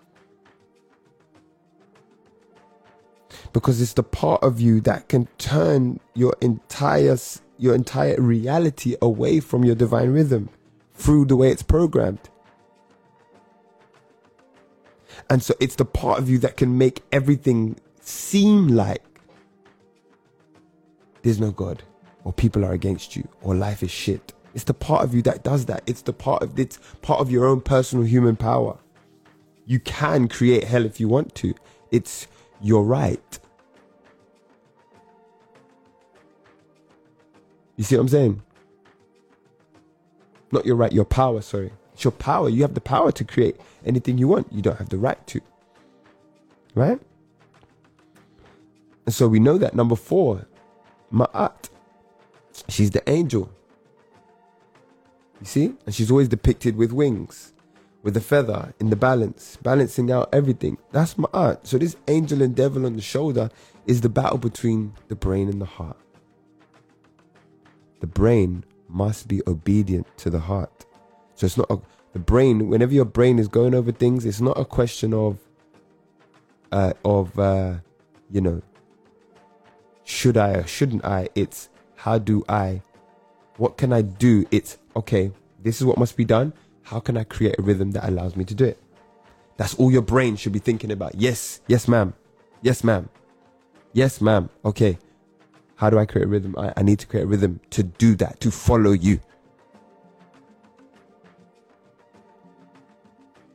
A: Because it's the part of you that can turn your entire your entire reality away from your divine rhythm through the way it's programmed. And so it's the part of you that can make everything seem like there's no God, or people are against you, or life is shit. It's the part of you that does that. It's the part of it's part of your own personal human power. You can create hell if you want to. It's your right. You see what I'm saying? Not your right, your power, sorry. It's your power. You have the power to create anything you want. You don't have the right to. Right? And so we know that. Number four, Ma'at. She's the angel. You see? And she's always depicted with wings, with a feather in the balance, balancing out everything. That's Ma'at. So this angel and devil on the shoulder is the battle between the brain and the heart. The brain must be obedient to the heart. So it's not a, the brain, whenever your brain is going over things, it's not a question of, uh, of uh, you know, should I or shouldn't I? It's how do I, what can I do? It's, okay, this is what must be done. How can I create a rhythm that allows me to do it? That's all your brain should be thinking about. Yes, yes, ma'am. Yes, ma'am. Yes, ma'am. Okay. How do I create a rhythm? I, I need to create a rhythm to do that, to follow you.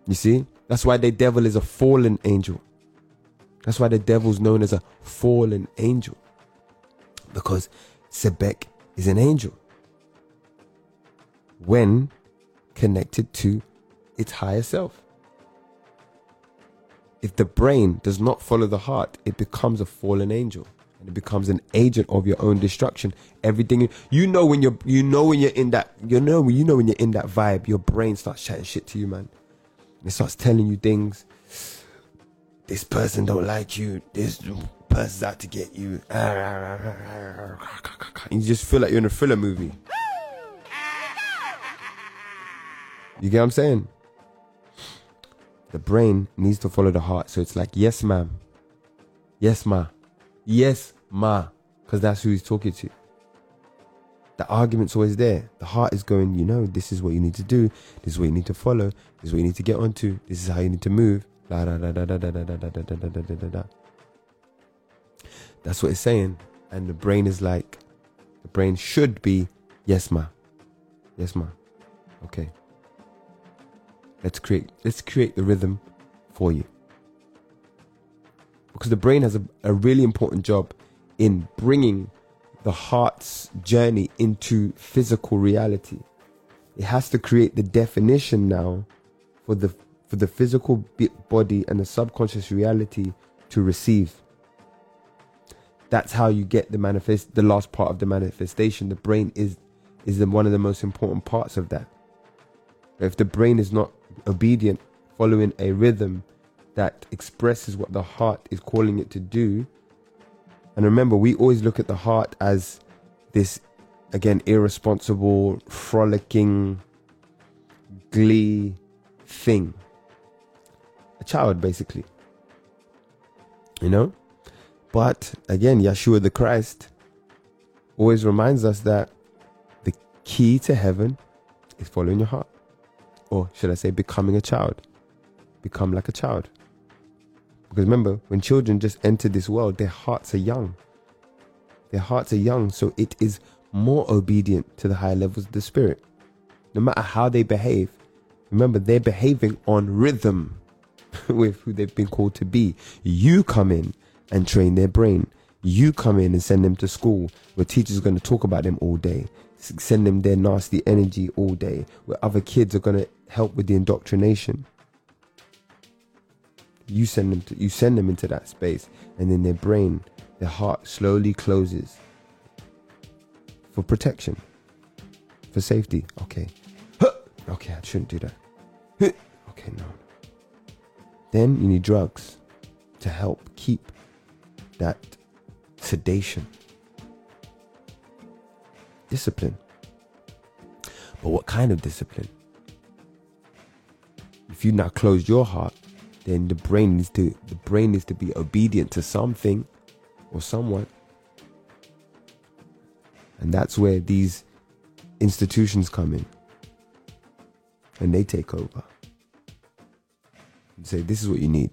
A: You see? That's why the devil is a fallen angel. That's why the devil's known as a fallen angel. Because Sebek is an angel. When connected to its higher self. If the brain does not follow the heart, it becomes a fallen angel. And it becomes an agent of your own destruction. Everything you know when you're you know when you're in that you know you know when you're in that vibe, your brain starts chatting shit to you, man. It starts telling you things. This person don't like you. This person's out to get you. And you just feel like you're in a thriller movie. You get what I'm saying? The brain needs to follow the heart. So it's like, yes, ma'am. Yes, ma. Yes, ma. Because that's who he's talking to. The argument's always there. The heart is going, you know, this is what you need to do. This is what you need to follow. This is what you need to get onto. This is how you need to move. Da, da, da, da, da, da, da, da, da, da, da, da, da. That's what it's saying. And the brain is like, the brain should be, yes, ma. Yes, ma. Okay. Let's create, let's create the rhythm for you. Because the brain has a, a really important job in bringing the heart's journey into physical reality. It has to create the definition now for the for the physical body and the subconscious reality to receive. That's how you get the manifest. The last part of the manifestation. The brain is is the, one of the most important parts of that. If the brain is not obedient, following a rhythm that expresses what the heart is calling it to do. And remember, we always look at the heart as this, again, irresponsible, frolicking, glee thing. A child, basically. You know? But, again, Yeshua the Christ always reminds us that the key to heaven is following your heart. Or should I say becoming a child. Become like a child. Because remember, when children just enter this world, their hearts are young. Their hearts are young, so it is more obedient to the higher levels of the spirit. No matter how they behave, remember, they're behaving on rhythm with who they've been called to be. You come in and train their brain. You come in and send them to school where teachers are going to talk about them all day. Send them their nasty energy all day, where other kids are going to help with the indoctrination. You send them to, you send them into that space, and then their brain, their heart slowly closes for protection, for safety. Okay, okay, I shouldn't do that. Okay, no. Then you need drugs to help keep that sedation. Discipline. But what kind of discipline? If you now close your heart, then the brain needs to the brain needs to be obedient to something or someone. And that's where these institutions come in. And they take over. And say, this is what you need.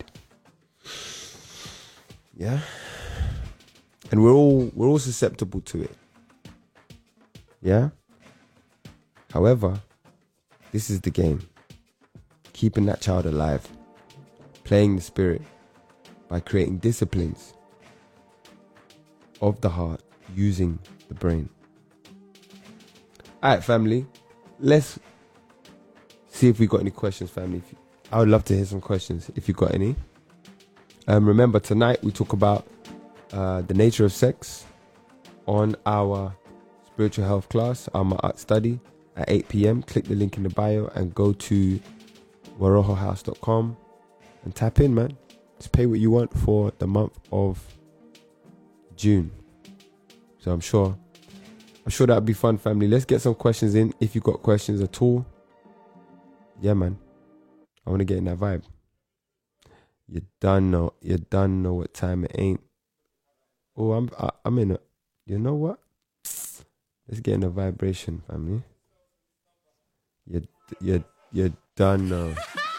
A: Yeah? And we're all we're all susceptible to it. Yeah? However, this is the game. Keeping that child alive. Playing the spirit by creating disciplines of the heart using the brain. Alright, family. Let's see if we got any questions, family. If you, I would love to hear some questions if you got any. Um, remember, tonight we talk about uh, the nature of sex on our spiritual health class, our art study at eight p.m. Click the link in the bio and go to waroho house dot com and tap in, man. Just pay what you want for the month of June. So I'm sure, I'm sure that'll be fun, family. Let's get some questions in. If you got questions at all, yeah, man. I want to get in that vibe. You done know, you done know what time it ain't. Oh, I'm, I, I'm in a. You know what? Let's get in a vibration, family. You, you, you done know.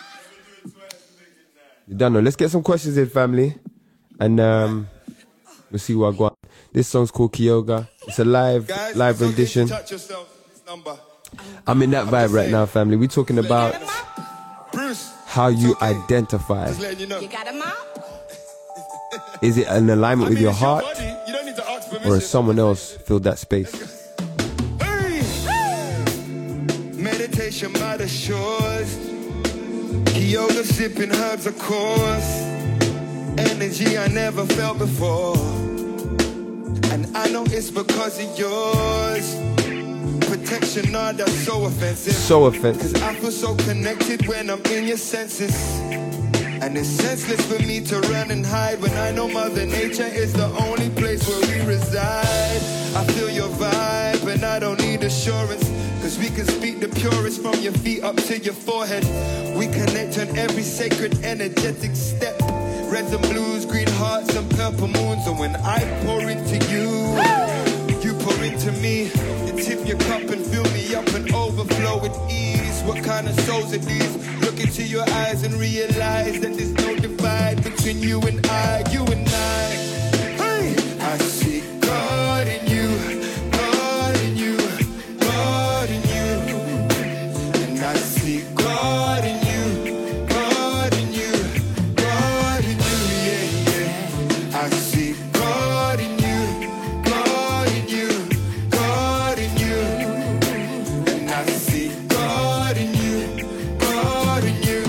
A: You done know. Let's get some questions in, family, and um, we'll see what I got. This song's called Kyoga. It's a live, Guys, live rendition. Touch yourself. This number. I'm in that vibe right now, family. We're talking about
B: Bruce.
A: how you identify.
B: Just letting you know.
C: You got a mom?
A: Is it in alignment
B: I
A: with
B: mean,
A: your
B: it's
A: heart,
B: body. You don't need to ask permission.
A: or has someone else filled that space?
B: Hey! Meditation by the shores. Yoga sipping herbs, of course. Energy I never felt before. And I know it's because of yours. Protection, nah, that's so offensive.
A: So offensive.
B: Cause I feel so connected when I'm in your senses. And it's senseless for me to run and hide when I know Mother Nature is the only place where we reside. I feel your vibe and I don't need assurance, cause we can speak the purest from your feet up to your forehead. We connect on every sacred energetic step. Reds and blues, green hearts and purple moons. And when I pour into you, you pour into me. You tip your cup and fill me up and overflow with ease. What kind of souls are these? Look into your eyes and realize that there's no divide between you and I, you and I. Hey! I see God in you, God in you, God in you. And I see God in you, God in you, God in you, yeah, yeah. I see God in you, God in you, God in you. And I see God in you, God in you.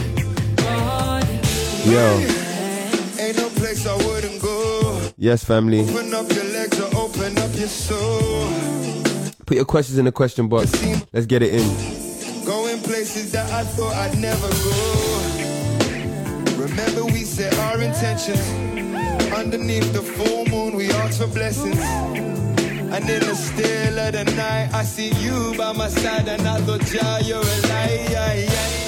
A: Yo,
B: Ain't no place I wouldn't go.
A: yes, family.
B: Open up your legs or open up your soul.
A: Put your questions in the question box. Let's get it in.
B: Going places that I thought I'd never go. Remember we set our intentions. Underneath the full moon we asked for blessings. And in the still of the night I see you by my side and I thought, yeah, you're a lie. Hey!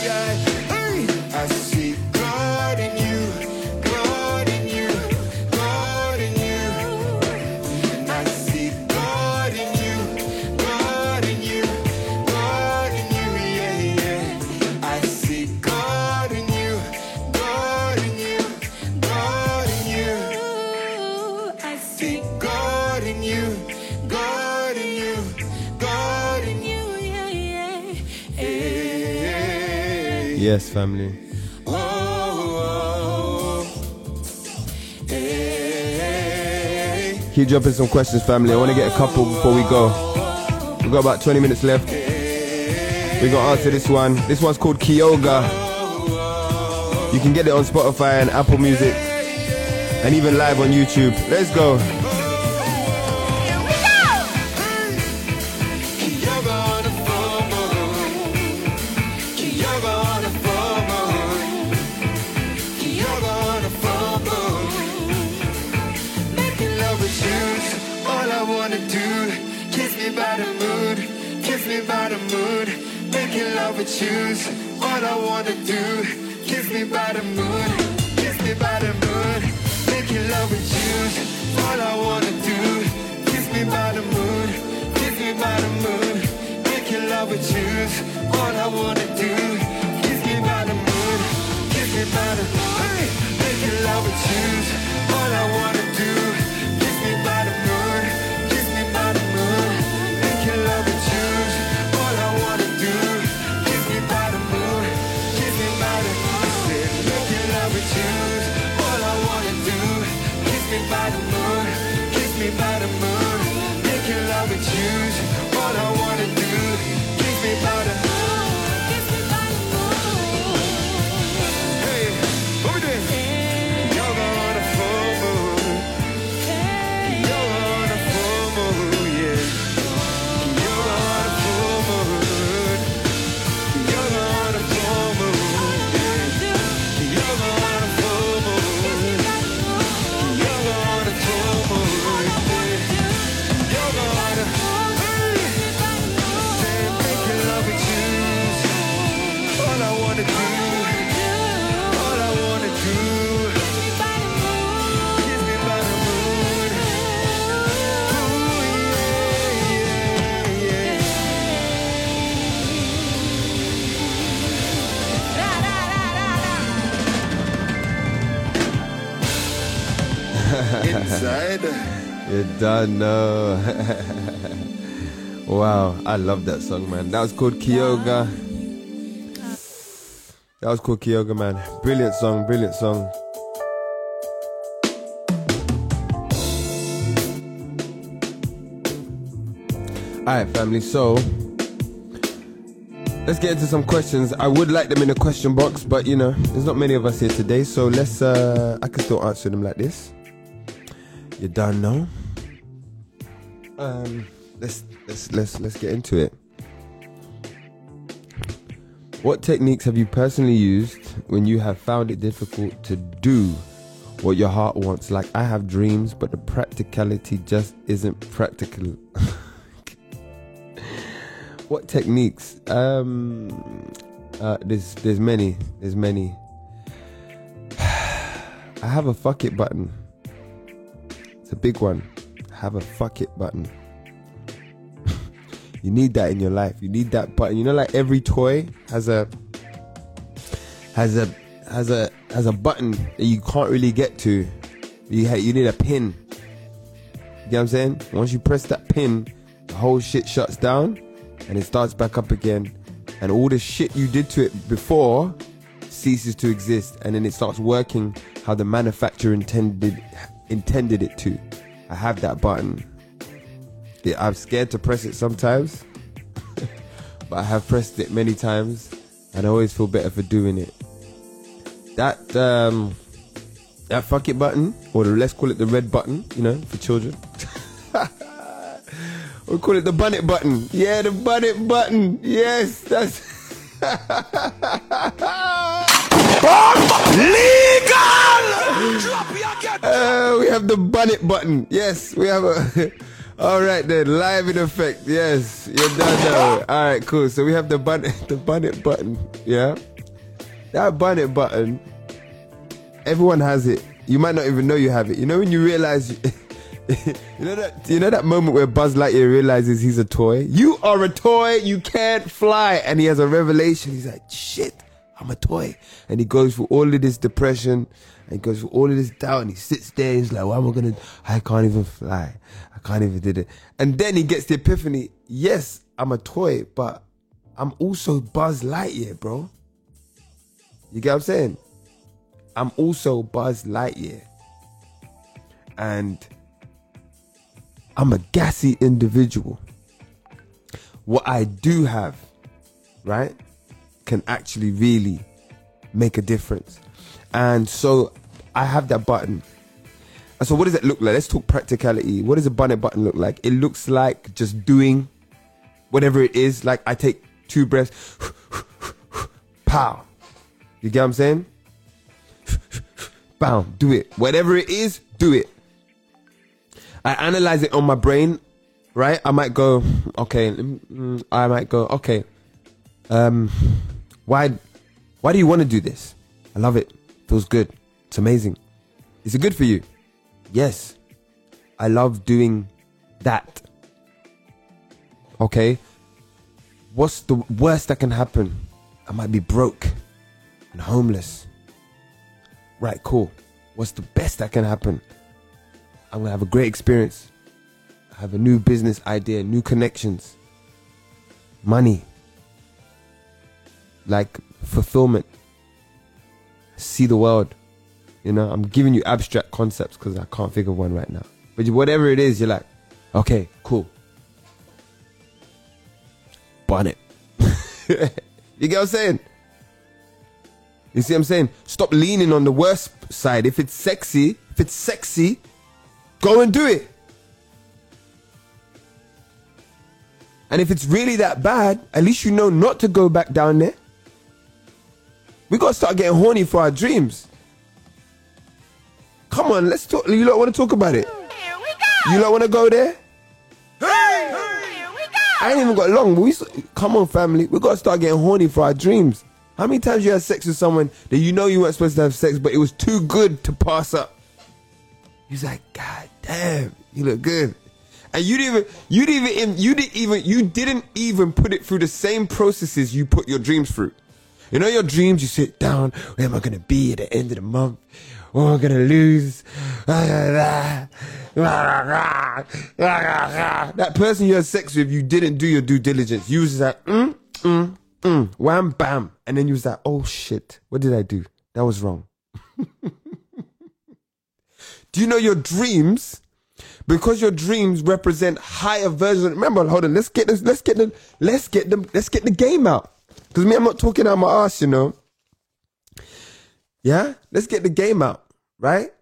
B: I see God in you, God in you, God in you. And I see God in you, God in you, God in you, yeah, yeah. I see God in you, God in you, God in you. I see God in you, God in you, God in you, yeah, yeah. Hey.
A: Yes, family.
B: Oh, oh, hey.
A: Keep dropping some questions, family. I want to get a couple before we go. We've got about twenty minutes left. We're going to answer this one. This one's called Kyoga. You can get it on Spotify and Apple Music, and even live on YouTube. Let's go.
C: Here we go!
B: Yoga on a full moon. Yoga on a full moon. Yoga on a full moon. Making love with you's all I wanna do. Kiss me by the mood, kiss me by the mood. Making love with you's all I wanna do. Kiss me by the mood, kiss me by the mood. Making love with you's all I wanna do. Kiss me by the mood, kiss me by the mood. Making love with you's all I wanna do. Kiss me by the mood, kiss me by the mood. Making love with you's all I wanna do. Kiss me by the mood, kiss me by the mood. Making love with you's all I wanna do. Kiss me by the mood, kiss me by the mood. Making love with you's all I wanna do. Kiss me by the mood, kiss me by the mood. Making love with you's all I wanna do. Kiss me by the Hey, what we doing? Yoga on a full moon. Yoga on a full moon, yeah. Yoga on a full moon. Yoga on a full moon, yeah. Yoga on a full moon. Yoga on a full moon, yeah. Yoga on a hey. Say, making love with you. All I wanna do. All I wanna do. Kiss me by the moon. Ooh, yeah, yeah, yeah. Inside.
A: You don't know. Wow, I love that song, man. That was called Kyoga. That was called Kyoga, man. Brilliant song, brilliant song. Alright, family, so let's get into some questions. I would like them in the question box, but you know, there's not many of us here today, so let's, uh, I can still answer them like this. You done know? Um, let's, let's, let's, let's get into it. What techniques have you personally used when you have found it difficult to do what your heart wants? Like, I have dreams, but the practicality just isn't practical. What techniques? Um, uh, there's there's many. There's many. I have a fuck it button. It's a big one. I have a fuck it button. You need that in your life. You need that button. You know, like every toy has a has a has a has a button that you can't really get to. You ha- you need a pin. You know what I'm saying? Once you press that pin, the whole shit shuts down and it starts back up again, and all the shit you did to it before ceases to exist, and then it starts working how the manufacturer intended intended it to. I have that button. Yeah, I'm scared to press it sometimes, but I have pressed it many times, and I always feel better for doing it. That um, that fuck it button, or the, let's call it the red button, you know, for children. We call it the bonnet button. Yeah, the bonnet button. Yes, that's legal. Uh, we have the bonnet button. Yes, we have a. All right then, live in effect. Yes, you're done now. All right, cool. So we have the bonnet, the bonnet button. Yeah, that bonnet button. Everyone has it. You might not even know you have it. You know when you realize, you, you know that you know that moment where Buzz Lightyear realizes he's a toy. You are a toy. You can't fly, and he has a revelation. He's like, shit, I'm a toy, and he goes through all of this depression. And he goes through all of this doubt, and he sits there. He's like, "What am I gonna? I can't even fly. I can't even do it." And then he gets the epiphany. Yes, I'm a toy, but I'm also Buzz Lightyear, bro. You get what I'm saying? I'm also Buzz Lightyear, and I'm a gassy individual. What I do have, right, can actually really make a difference. And so I have that button. And so what does it look like? Let's talk practicality. What does a bonnet button look like? It looks like just doing whatever it is. Like I take two breaths. Pow. You get what I'm saying? Bam. Do it. Whatever it is, do it. I analyze it on my brain, right? I might go, okay. I might go, okay. Um, why, why do you want to do this? I love it. Feels good. It's amazing. Is it good for you? Yes. I love doing that. Okay. What's the worst that can happen? I might be broke and homeless. Right, cool. What's the best that can happen? I'm going to have a great experience. I have a new business idea, new connections, money, like fulfillment. See the world. You know, I'm giving you abstract concepts because I can't think of one right now. But whatever it is, you're like, okay, cool. Bonnet. You get what I'm saying? You see what I'm saying? Stop leaning on the worst side. If it's sexy, if it's sexy, go and do it. And if it's really that bad, at least you know not to go back down there. We got to start getting horny for our dreams. Come on, let's talk. You don't want to talk about it?
C: Here we go.
A: You don't want to go there?
C: Hey! Here we go.
A: I ain't even got long. But we, come on, family. We got to start getting horny for our dreams. How many times you had sex with someone that you know you weren't supposed to have sex, but it was too good to pass up? He's like, God damn, you look good. And you didn't even, you didn't even, you didn't even, you didn't even put it through the same processes you put your dreams through. You know your dreams, you sit down, where am I going to be at the end of the month? What am I going to lose? That person you had sex with, you didn't do your due diligence. You was just like, mm, mm, mm, wham, bam. And then you was like, oh shit, what did I do? That was wrong. Do you know your dreams? Because your dreams represent higher versions. Remember, hold on, let's get this, let's get the, let's get them, let's get the game out. Because me, I'm not talking out my ass, you know. Yeah? Let's get the game out, right?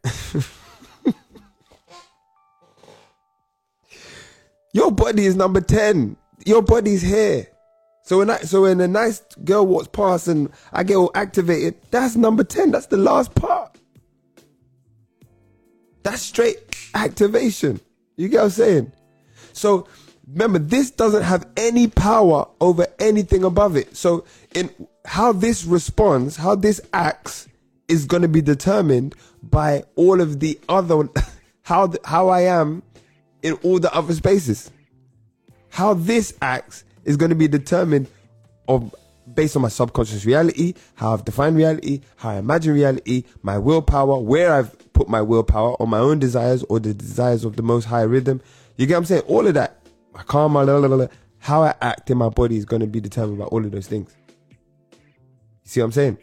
A: Your body is number ten. Your body's here. So when I, so when a nice girl walks past and I get all activated, that's number ten. That's the last part. That's straight activation. You get what I'm saying? So remember, this doesn't have any power over anything above it. So in how this responds, how this acts is going to be determined by all of the other, how, the, how I am in all the other spaces. How this acts is going to be determined of based on my subconscious reality, how I've defined reality, how I imagine reality, my willpower, where I've put my willpower on my own desires or the desires of the most high rhythm. You get what I'm saying? All of that, my karma, blah, blah, blah, blah, how I act in my body is going to be determined by all of those things. You see what I'm saying?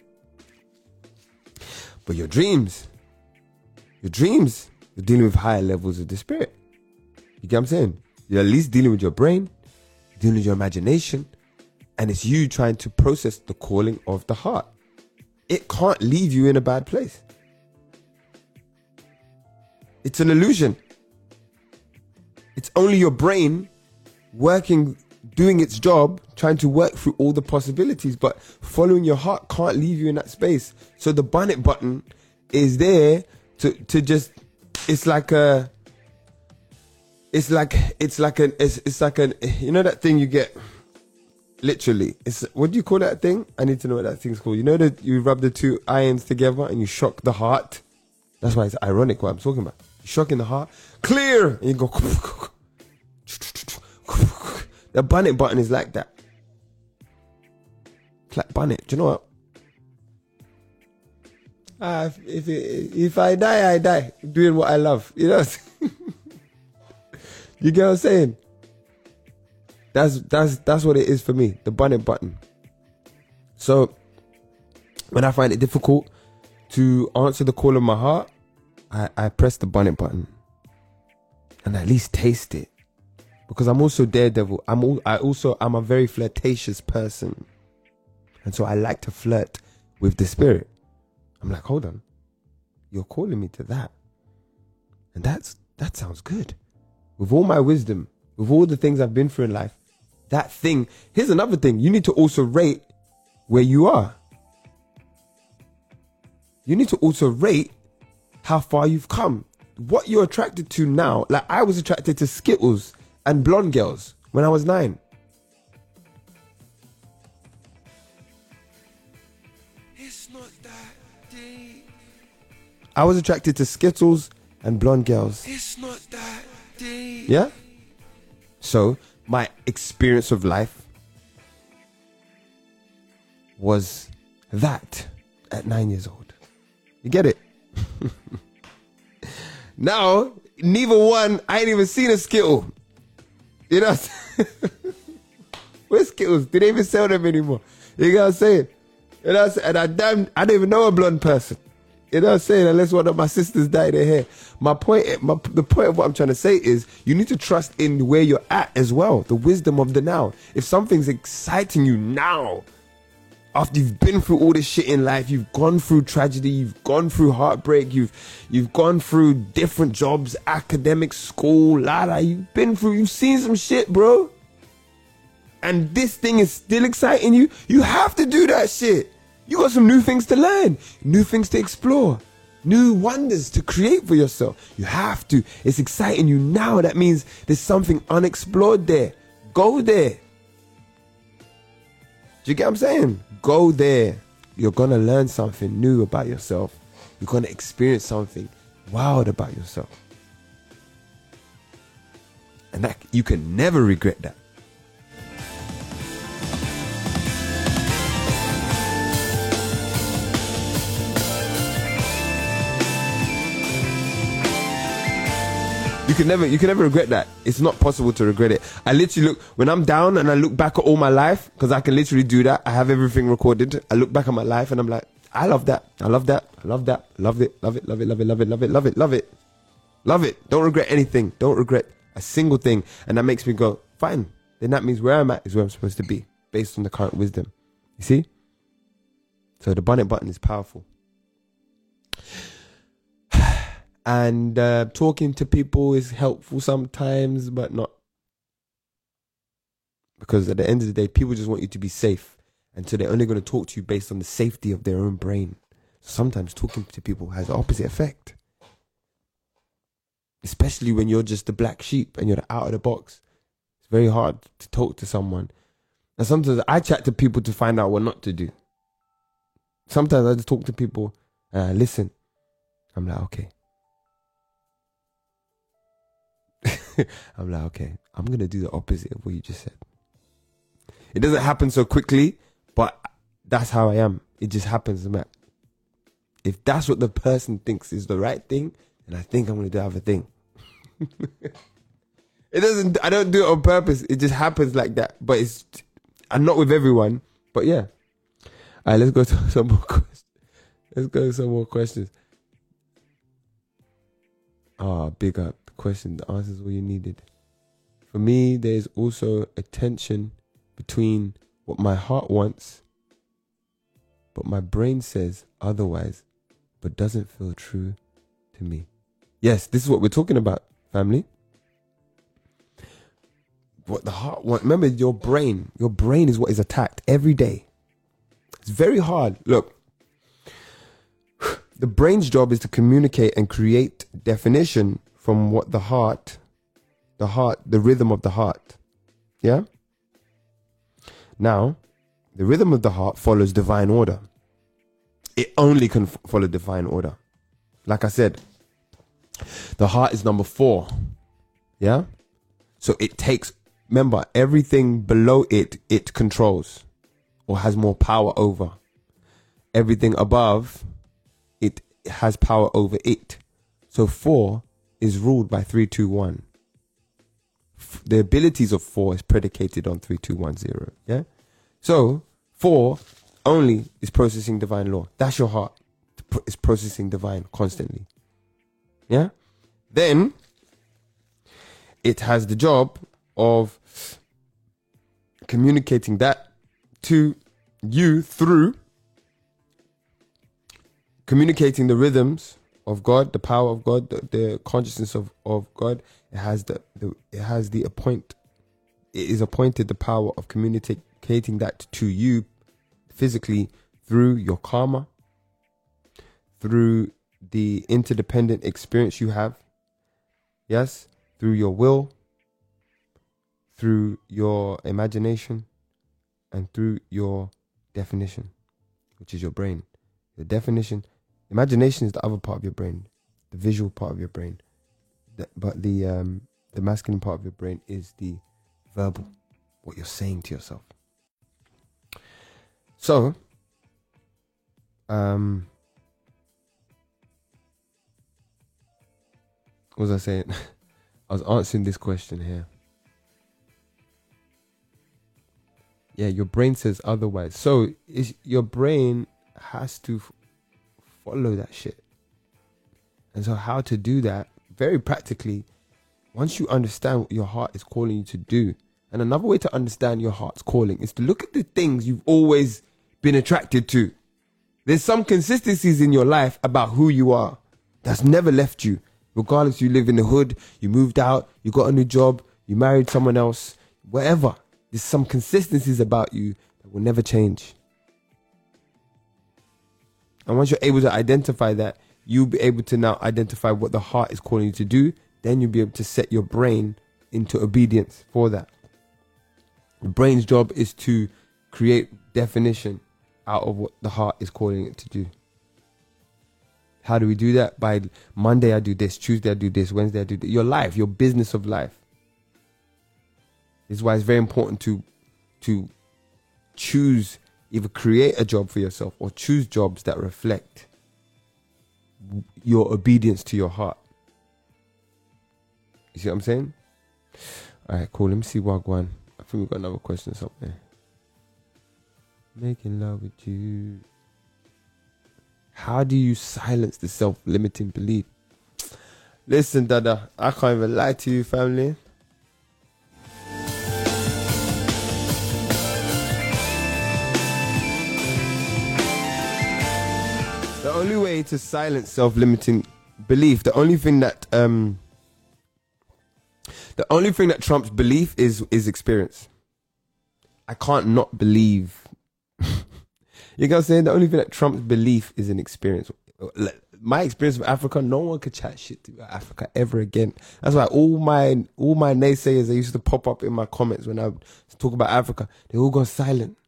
A: But your dreams, your dreams, you're dealing with higher levels of the spirit. You get what I'm saying? You're at least dealing with your brain, you're dealing with your imagination, and it's you trying to process the calling of the heart. It can't leave you in a bad place. It's an illusion. It's only your brain working, doing its job, trying to work through all the possibilities, but following your heart can't leave you in that space. So the bonnet button is there to, to just, it's like a, it's like, it's like an, it's, it's like an, you know that thing you get, literally, it's, what do you call that thing? I need to know what that thing's called. You know that you rub the two irons together and you shock the heart? That's why it's ironic what I'm talking about. You're shocking the heart, clear, and you go, the bonnet button is like that. It's like bonnet. Do you know what? Ah, if, if, if I die, I die. Doing what I love. You know what I'm saying? You get what I'm saying? That's that's that's what it is for me, the bonnet button. So when I find it difficult to answer the call of my heart, I, I press the bonnet button and at least taste it. Because I'm also daredevil. I'm all, I also I'm a very flirtatious person. And so I like to flirt with the spirit. I'm like, hold on. You're calling me to that. And that's that sounds good. With all my wisdom, with all the things I've been through in life, that thing, here's another thing. You need to also rate where you are. You need to also rate how far you've come. What you're attracted to now. Like I was attracted to Skittles and blonde girls when I was nine. It's not that deep. I was attracted to Skittles and blonde girls. It's not that deep. Yeah? So my experience of life was that at nine years old. You get it? Now, neither one, I ain't even seen a Skittle. You know what I'm saying? Where's Skittles? Do they even sell them anymore? You know what I'm saying? You know what I'm saying? And I damn, I don't even know a blonde person. You know what I'm saying? Unless one of my sisters dyed their hair. My point, my, the point of what I'm trying to say is you need to trust in where you're at as well. The wisdom of the now. If something's exciting you now, after you've been through all this shit in life, you've gone through tragedy, you've gone through heartbreak, you've you've gone through different jobs, academic, school, la la, you've been through, you've seen some shit, bro. And this thing is still exciting you, you have to do that shit. You got some new things to learn, new things to explore, new wonders to create for yourself. You have to. It's exciting you now. That means there's something unexplored there. Go there. Do you get what I'm saying? Go there. You're going to learn something new about yourself. You're going to experience something wild about yourself. And that you can never regret that. You can never, you can never regret that. It's not possible to regret it. I literally look, when I'm down and I look back at all my life, because I can literally do that. I have everything recorded. I look back at my life and I'm like, I love that. I love that. I love that. Love it. Love it. Love it. Love it. Love it. Love it. Love it. Love it. Love it. Don't regret anything. Don't regret a single thing. And that makes me go, fine. Then that means where I'm at is where I'm supposed to be, based on the current wisdom. You see? So the bonnet button is powerful. And uh, talking to people is helpful sometimes, but not. Because at the end of the day, people just want you to be safe. And so they're only going to talk to you based on the safety of their own brain. Sometimes talking to people has the opposite effect. Especially when you're just the black sheep and you're the out of the box. It's very hard to talk to someone. And sometimes I chat to people to find out what not to do. Sometimes I just talk to people and I listen. I'm like, okay. I'm like, okay, I'm going to do the opposite of what you just said. It doesn't happen so quickly, but that's how I am. It just happens, man. If that's what the person thinks is the right thing, then I think I'm going to do the other thing. It doesn't, I don't do it on purpose. It just happens like that. But it's, I'm not with everyone, but yeah. All right, let's go to some more questions. Let's go to some more questions. Ah, big up. The question, the answer is all you needed. For me, there's also a tension between what my heart wants, but my brain says otherwise, but doesn't feel true to me. Yes, this is what we're talking about, family. What the heart wants. Remember, your brain, your brain is what is attacked every day. It's very hard. Look, the brain's job is to communicate and create definition from what the heart, the heart, the rhythm of the heart. Yeah? Now, the rhythm of the heart follows divine order. It only can f- follow divine order. Like I said, the heart is number four. Yeah? So it takes, remember, everything below it, it controls or has more power over. Everything above, it has power over it. So four is ruled by three, two, one. F- the abilities of four is predicated on three, two, one, zero. Yeah. So four only is processing divine law. That's your heart. It's processing divine constantly. Yeah. Then it has the job of communicating that to you through communicating the rhythms of God, the power of God, the, the consciousness of, of God. It has the, the it has the appoint it is appointed the power of communicating that to you physically through your karma, through the interdependent experience you have, yes, through your will, through your imagination, and through your definition, which is your brain. The definition, imagination is the other part of your brain, the visual part of your brain. The, but the um, the masculine part of your brain is the verbal, what you're saying to yourself. So, um, what was I saying? I was answering this question here. Yeah, your brain says otherwise. So, is your brain has to f- follow that shit. And so how to do that, very practically, once you understand what your heart is calling you to do, and another way to understand your heart's calling is to look at the things you've always been attracted to. There's some consistencies in your life about who you are that's never left you. Regardless, you live in the hood, you moved out, you got a new job, you married someone else, whatever. There's some consistencies about you that will never change. And once you're able to identify that, you'll be able to now identify what the heart is calling you to do. Then you'll be able to set your brain into obedience for that. The brain's job is to create definition out of what the heart is calling it to do. How do we do that? By Monday I do this, Tuesday I do this, Wednesday I do this. Your life, your business of life. This is why it's very important to, to choose, either create a job for yourself or choose jobs that reflect your obedience to your heart. You see what I'm saying? All right, cool. Let me see Wagwan. I think we've got another question or something. Making love with you. How do you silence the self-limiting belief? Listen, Dada, I can't even lie to you, family. The only way to silence self-limiting belief, the only thing that um, the only thing that trumps belief is is experience. I can't not believe. You know what I'm saying? The only thing that trumps belief is an experience. My experience with Africa, no one could chat shit to about Africa ever again. That's why all my all my naysayers that used to pop up in my comments when I talk about Africa, they all gone silent.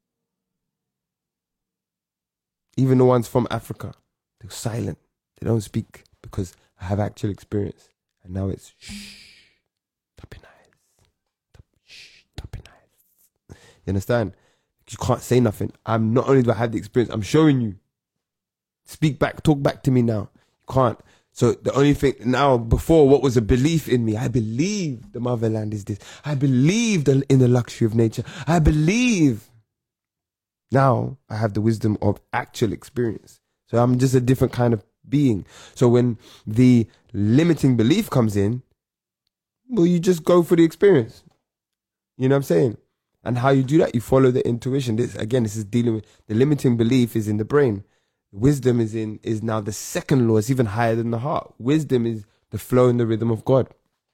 A: Even the ones from Africa, they're silent. They don't speak because I have actual experience. And now it's shh, tapping eyes, tap, shh, tapping eyes. You understand? You can't say nothing. I'm not only do I have the experience, I'm showing you. Speak back, talk back to me now. You can't. So the only thing now, before, what was a belief in me? I believe the motherland is this. I believe the, in the luxury of nature. I believe. Now I have the wisdom of actual experience. So I'm just a different kind of being. So when the limiting belief comes in, well, you just go for the experience. You know what I'm saying? And how you do that, you follow the intuition. This again, this is dealing with the limiting belief is in the brain. Wisdom is in is now the second law. It's even higher than the heart. Wisdom is the flow and the rhythm of God.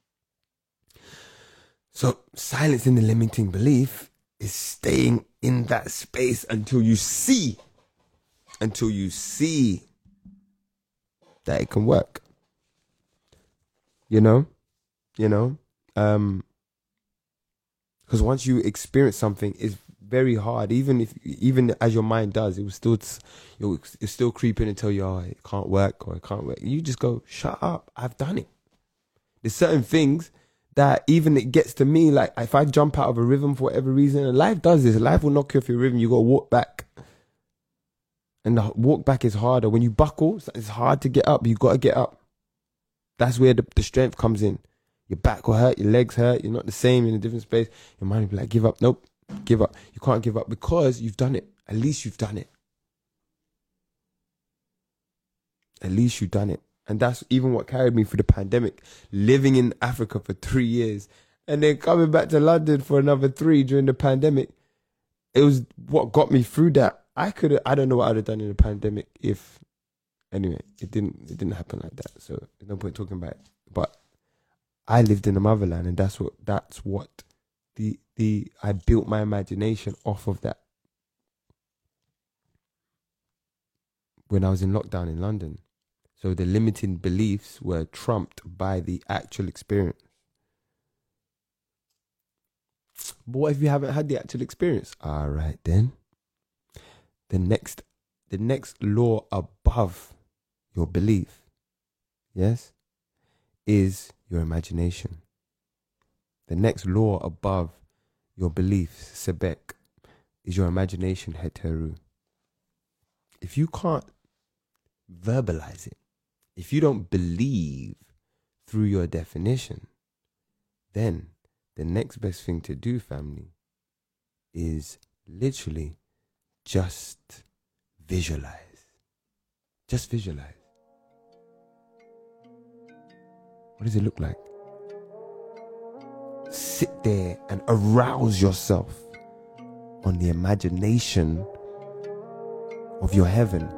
A: So silencing the limiting belief is staying in that space until you see, until you see that it can work. You know, you know, um, because once you experience something, it's very hard. Even if, even as your mind does, it will still, you'll, it's still creeping and tell you, oh, it can't work or it can't work. You just go, shut up. I've done it. There's certain things that even it gets to me, like if I jump out of a rhythm for whatever reason, and life does this, life will knock you off your rhythm, you got to walk back. And the walk back is harder. When you buckle, it's hard to get up, you got to get up. That's where the, the strength comes in. Your back will hurt, your legs hurt, you're not the same in a different space. Your mind will be like, give up. Nope, give up. You can't give up because you've done it. At least you've done it. At least you've done it. And that's even what carried me through the pandemic. Living in Africa for three years and then coming back to London for another three during the pandemic. It was what got me through that. I could I don't know what I'd have done in the pandemic if, anyway, it didn't it didn't happen like that. So there's no point talking about it. But I lived in the motherland, and that's what that's what the the I built my imagination off of that. When I was in lockdown in London. So the limiting beliefs were trumped by the actual experience. But what if you haven't had the actual experience? All right, then. The next, the next law above your belief, yes, is your imagination. The next law above your beliefs, Sebek, is your imagination, Heteru. If you can't verbalize it, if you don't believe through your definition, then the next best thing to do, family, is literally just visualize. Just visualize. What does it look like? Sit there and arouse yourself on the imagination of your heaven.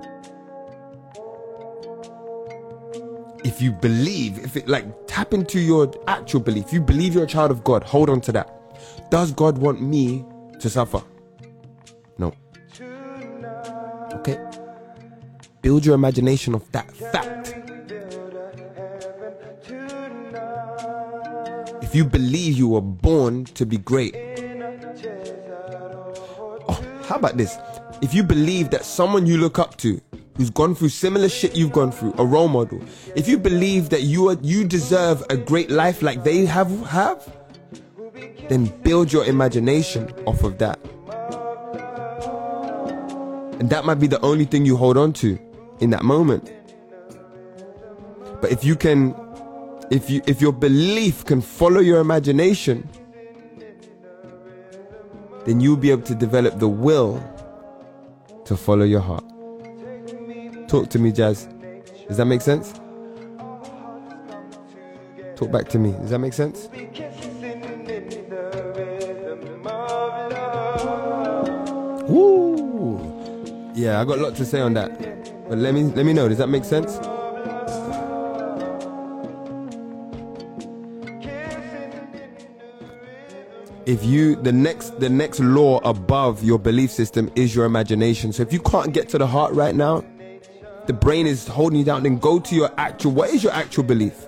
A: If you believe, if it like tap into your actual belief, you believe you're a child of God, hold on to that. Does God want me to suffer? No. Okay. Build your imagination of that fact. If you believe you were born to be great. Oh, how about this? If you believe that someone you look up to who's gone through similar shit you've gone through, a role model, if you believe that you are you deserve a great life like they have have, then build your imagination off of that. And that might be the only thing you hold on to in that moment. But if you can if you if your belief can follow your imagination, then you'll be able to develop the will to follow your heart. Talk to me, Jazz. Does that make sense? Talk back to me. Does that make sense? Woo! Yeah, I got a lot to say on that. But let me let me know. Does that make sense? If you the next the next law above your belief system is your imagination. So if you can't get to the heart right now, the brain is holding you down, then go to your actual, what is your actual belief?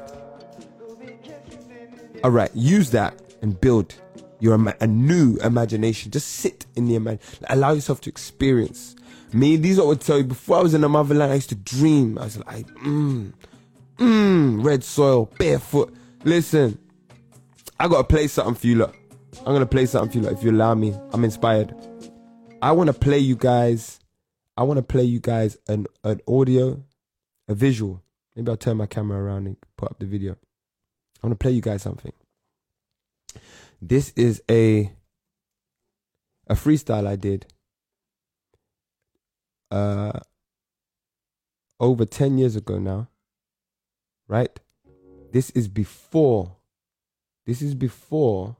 A: All right, use that and build your a new imagination. Just sit in the imagination. Allow yourself to experience. Me, these are what I would tell you. Before I was in the motherland, I used to dream. I was like, mmm, mmm, red soil, barefoot. Listen, I got to play something for you, look. I'm going to play something for you, look, if you allow me. I'm inspired. I want to play you guys, I want to play you guys an, an audio, a visual. Maybe I'll turn my camera around and put up the video. I want to play you guys something. This is a a freestyle I did uh, over ten years ago now, right? This is before, this is before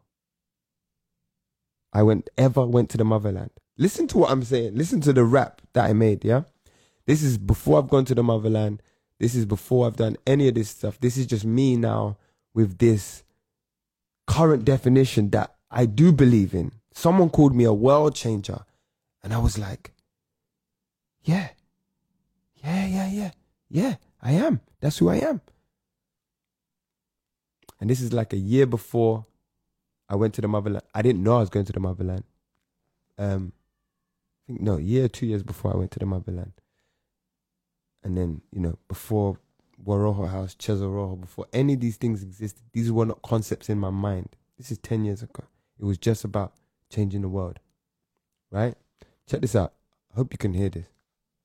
A: I went ever went to the motherland. Listen to what I'm saying. Listen to the rap that I made, yeah? This is before I've gone to the motherland. This is before I've done any of this stuff. This is just me now with this current definition that I do believe in. Someone called me a world changer. And I was like, yeah, yeah, yeah, yeah, yeah, I am. That's who I am. And this is like a year before I went to the motherland. I didn't know I was going to the motherland. Um, I think, no, a year or two years before I went to the motherland. And then, you know, before Waroho House, Chezo Rojo, before any of these things existed, these were not concepts in my mind. This is ten years ago. It was just about changing the world. Right? Check this out. I hope you can hear this.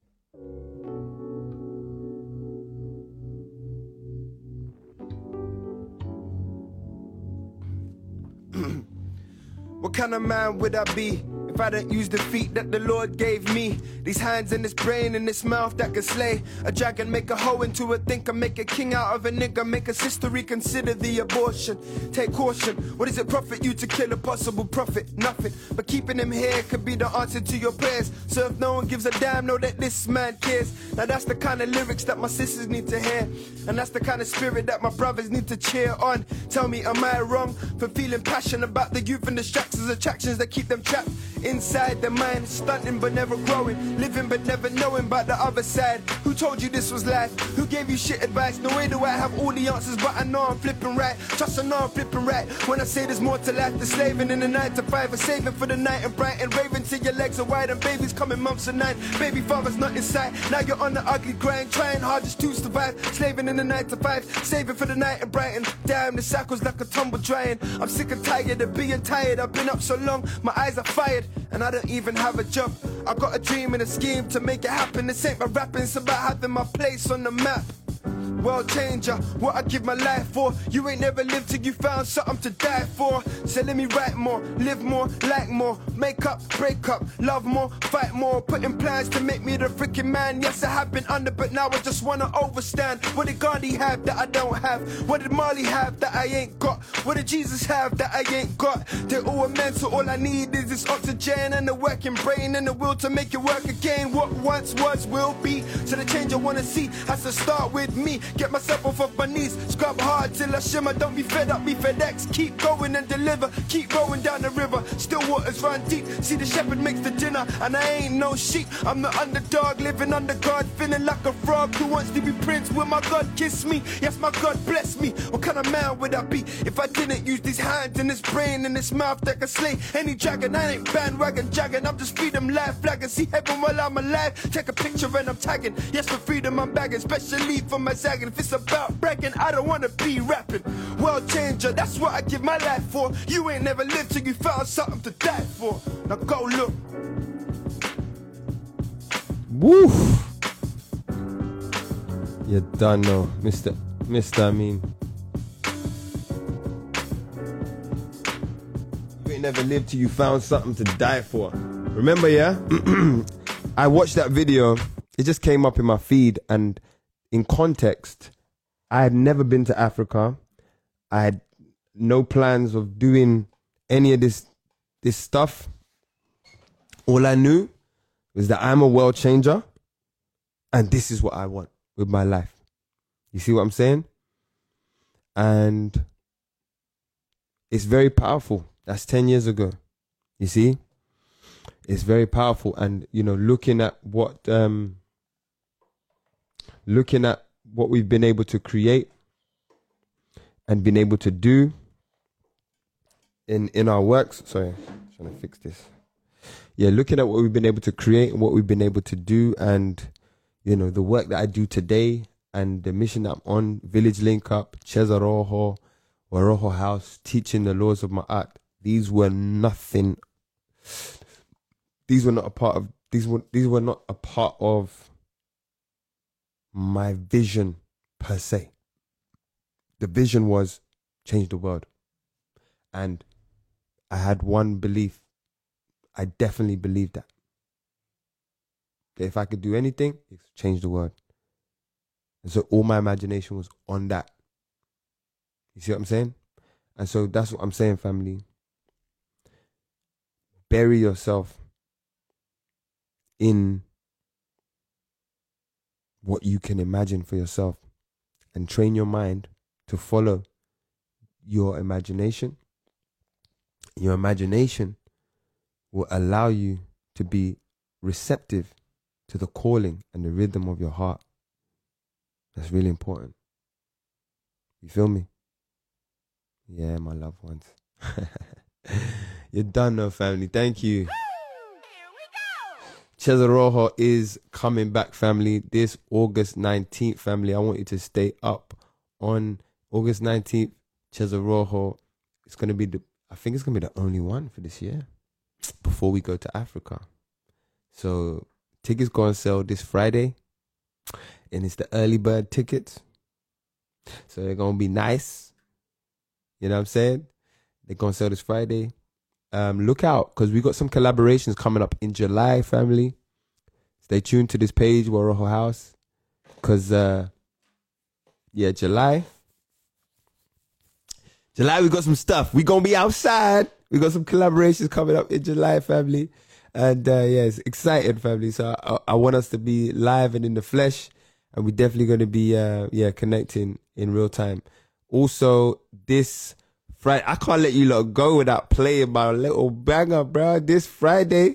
B: What kind of man would I be if I don't use the feet that the Lord gave me? These hands and this brain and this mouth that can slay a dragon, make a hoe into a thinker, make a king out of a nigga, make a sister reconsider the abortion. Take caution. What does it profit you to kill a possible prophet? Nothing. But keeping him here could be the answer to your prayers. So if no one gives a damn, know that this man cares. Now that's the kind of lyrics that my sisters need to hear, and that's the kind of spirit that my brothers need to cheer on. Tell me, am I wrong for feeling passion about the youth and distractions, attractions that keep them trapped inside their mind, stunting but never growing, living but never knowing about the other side? Who told you this was life? Who gave you shit advice? No way do I have all the answers, but I know I'm flipping right. Trust I know I'm flipping right when I say there's more to life than slaving in the nine to five, or saving for the night and bright and raving till your legs are wide and babies coming months and nine. Baby father's not in sight. Now you're on the ugly grind, trying hard just to survive, slaving in the nine to five, saving for the night and bright and damn, the cycle's like a tumble drying. I'm sick and tired of being tired. I've been up so long, my eyes are fired, and I don't even have a job. I got a dream and a scheme to make it happen. This ain't my rapping, it's about having my place on the map. World changer, what I give my life for. You ain't never lived till you found something to die for. So let me write more, live more, like more, make up, break up, love more, fight more, putting plans to make me the freaking man. Yes, I have been under, but now I just wanna overstand. What did Gandhi have that I don't have? What did Marley have that I ain't got? What did Jesus have that I ain't got? They're all immense, so all I need is this oxygen and a working brain and the will to make it work again. What once was will be. So the change I wanna see has to start with me. Get myself off of my knees, scrub hard till I shimmer. Don't be fed up, be FedEx. Keep going and deliver, keep rolling down the river. Still waters run deep, see the shepherd makes the dinner, and I ain't no sheep. I'm the underdog, living under God, feeling like a frog who wants to be prince. Will my God kiss me? Yes, my God bless me. What kind of man would I be if I didn't use these hands and this brain and this mouth that can slay any dragon? I ain't bandwagon jagging, I'm just freedom life flagging. See heaven while I'm alive, take a picture and I'm tagging. Yes, for freedom I'm bagging, especially for my zagging. If it's about bragging, I don't wanna be rapping. World changer, that's what I give my life for. You ain't never lived till you found something to die for. Now go look.
A: Woo! You done know, Mister Mister I mean, never live till you found something to die for. Remember, yeah? I watched that video. It just came up in my feed, and in context, I had never been to Africa. I had no plans of doing any of this this stuff. All I knew was that I'm a world changer, and this is what I want with my life. You see what I'm saying? And it's very powerful. That's ten years ago. You see? It's very powerful. And, you know, looking at what, um, looking at what we've been able to create and been able to do in, in our works. Sorry, I'm trying to fix this. Yeah, looking at what we've been able to create and what we've been able to do, and, you know, the work that I do today and the mission that I'm on, Village Link Up, Cheza Roho, Waroho House, teaching the laws of my art. These were nothing. These were not a part of, these were, these were not a part of my vision per se. The vision was change the world. And I had one belief. I definitely believed that. That if I could do anything, it's change the world. And so all my imagination was on that. You see what I'm saying? And so that's what I'm saying, family. Bury yourself in what you can imagine for yourself and train your mind to follow your imagination. Your imagination will allow you to be receptive to the calling and the rhythm of your heart. That's really important. You feel me? Yeah, my loved ones. You're done now, family. Thank you.
C: Here we go.
A: Cheza Roho is coming back, family, this August nineteenth, family. I want you to stay up on August nineteenth. Cheza Roho. It's going to be the, I think it's going to be the only one for this year before we go to Africa. So tickets go on sale this Friday, and it's the early bird tickets. So they're going to be nice. You know what I'm saying? They're going to sell this Friday. Um, look out, because we got some collaborations coming up in July, family. Stay tuned to this page, Waroho House. Because, uh, yeah, July. July, we got some stuff. We going to be outside. We got some collaborations coming up in July, family. And, uh, yeah, it's exciting, family. So I, I want us to be live and in the flesh. And we're definitely going to be, uh, yeah, connecting in real time. Also, this Friday, I can't let you lot go without playing my little banger, bro. This Friday,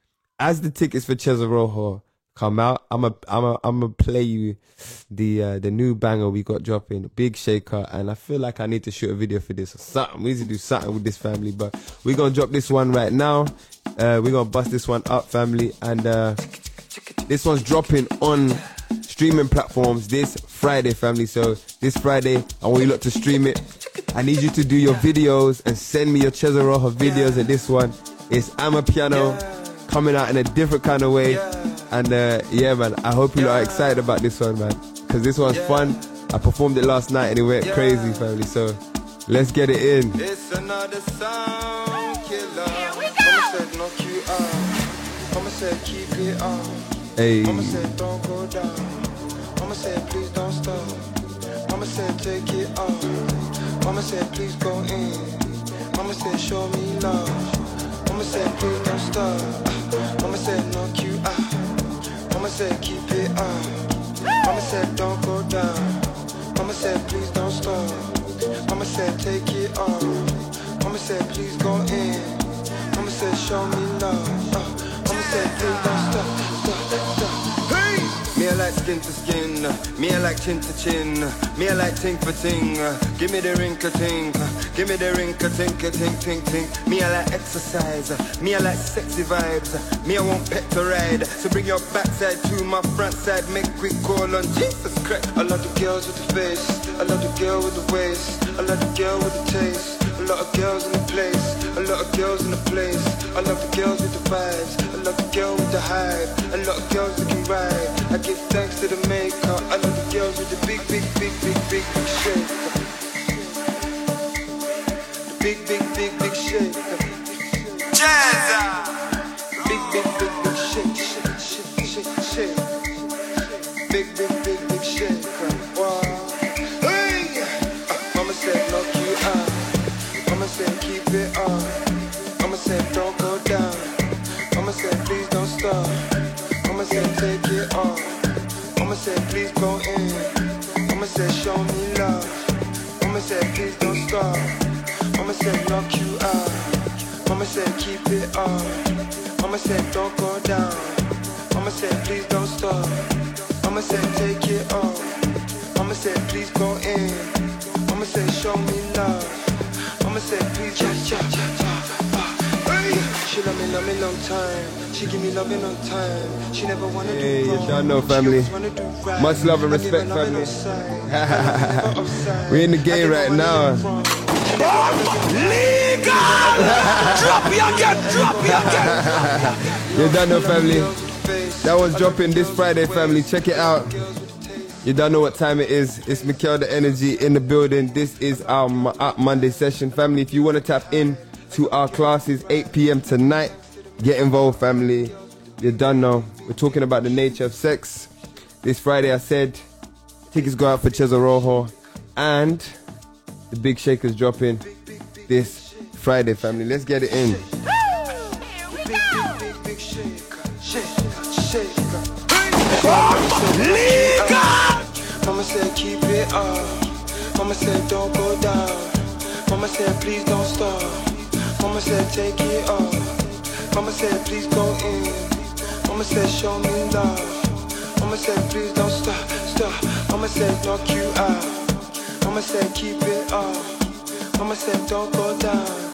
A: as the tickets for Cheza Roho come out, I'm a, I'm a, I'm gonna play you the uh, the new banger we got dropping, Big Shaker, and I feel like I need to shoot a video for this or something. We need to do something with this, family, but we're gonna drop this one right now. Uh, we're gonna bust this one up, family, and uh, this one's dropping on streaming platforms this Friday, family. So this Friday, I want you lot to stream it. I need you to do your videos and send me your Cheza Roho videos. And this one is Amapiano coming out in a different kind of way. And uh, yeah, man, I hope you lot are excited about this one, man, because this one's fun. I performed it last night and it went crazy, family. So let's get it in.
B: It's another sound killer.
C: Here we go.
B: Mama said knock you out. Mama said keep it up.
A: Hey,
B: Mama said don't go down. Mama said please don't stop. Mama said take it off. Mama said please go in. Mama said show me love. Mama said please don't stop. Mama said knock you out. Mama said keep it up. Mama said don't go down. Mama said please don't stop. Mama said take it off. Mama said please go in. Mama said show me love. Uh, Mama said please don't stop. Stop, stop. Me I like skin to skin, me I like chin to chin, me I like ting for ting. Give me the ring a ting, give me the ring a ting a ting ting ting. Me I like exercise, me I like sexy vibes, me I want pet to ride. So bring your backside to my front side, make quick call on Jesus Christ. I love the girls with the face, I love the girl with the waist, I love the girl with the taste. A lot of girls in the place, a lot of girls in the place. I love the girls with the vibes, I love the girl with the hype. A lot of girls that can ride, I give thanks to the maker. I love the girls with the big, big, big, big, big, big shake. The big, big, big, big shake. Big, big, big, big shit, shit, shit, shit, shit. Big, big, big, big shit. Wow. Hey! Uh, Mama said knock you out. Mama said keep it on. Mama said don't go down. Mama said please don't stop. Mama said take it on. Mama said please go in. Mama said show me love. Mama said please don't stop. Mama said knock you out. Mama said keep it on. Mama said don't go down. Mama said please don't stop. Mama said take it on. Mama said please go in. Mama said show me love. Mama said please just cha cha cha. She love me, love me long time. She give me loving on time. She never wanna
A: Hey,
B: do
A: you
B: wrong.
A: don't know, family.
B: She always wanna do right.
A: Much love and
B: I give
A: respect,
B: her loving
A: family.
B: on side. Never offside.
A: We're in the
B: I
A: game
B: give her
A: right
B: what
A: now.
B: it wrong. She never wanna do
D: Legal! Drop me again, drop me again.
A: You don't know, family.
B: girls with face.
A: That was dropping this Friday, family. Check it out.
B: Girls with taste.
A: You don't know what time it is. It's Mikel the Energy in the building. This is our Mo- Up Monday session, family. If you want to tap in to our classes, eight p.m. tonight, get involved, family. You don't know. We're talking about the nature of sex. This Friday, I said, tickets go out for Cesar Rojo, and the Big Shaker's dropping this Friday, family. Let's get it in.
C: Here we
B: Big,
C: go.
B: big, big, big shaker. Shaker, shaker.
D: Legal!
B: Mama said keep it up. Mama said don't go down. Mama said please don't stop. Mama said take it off. Mama said please go in. Mama said show me love. Mama said please don't stop, stop. Mama said knock you out. Mama said keep it up. Mama said don't go down.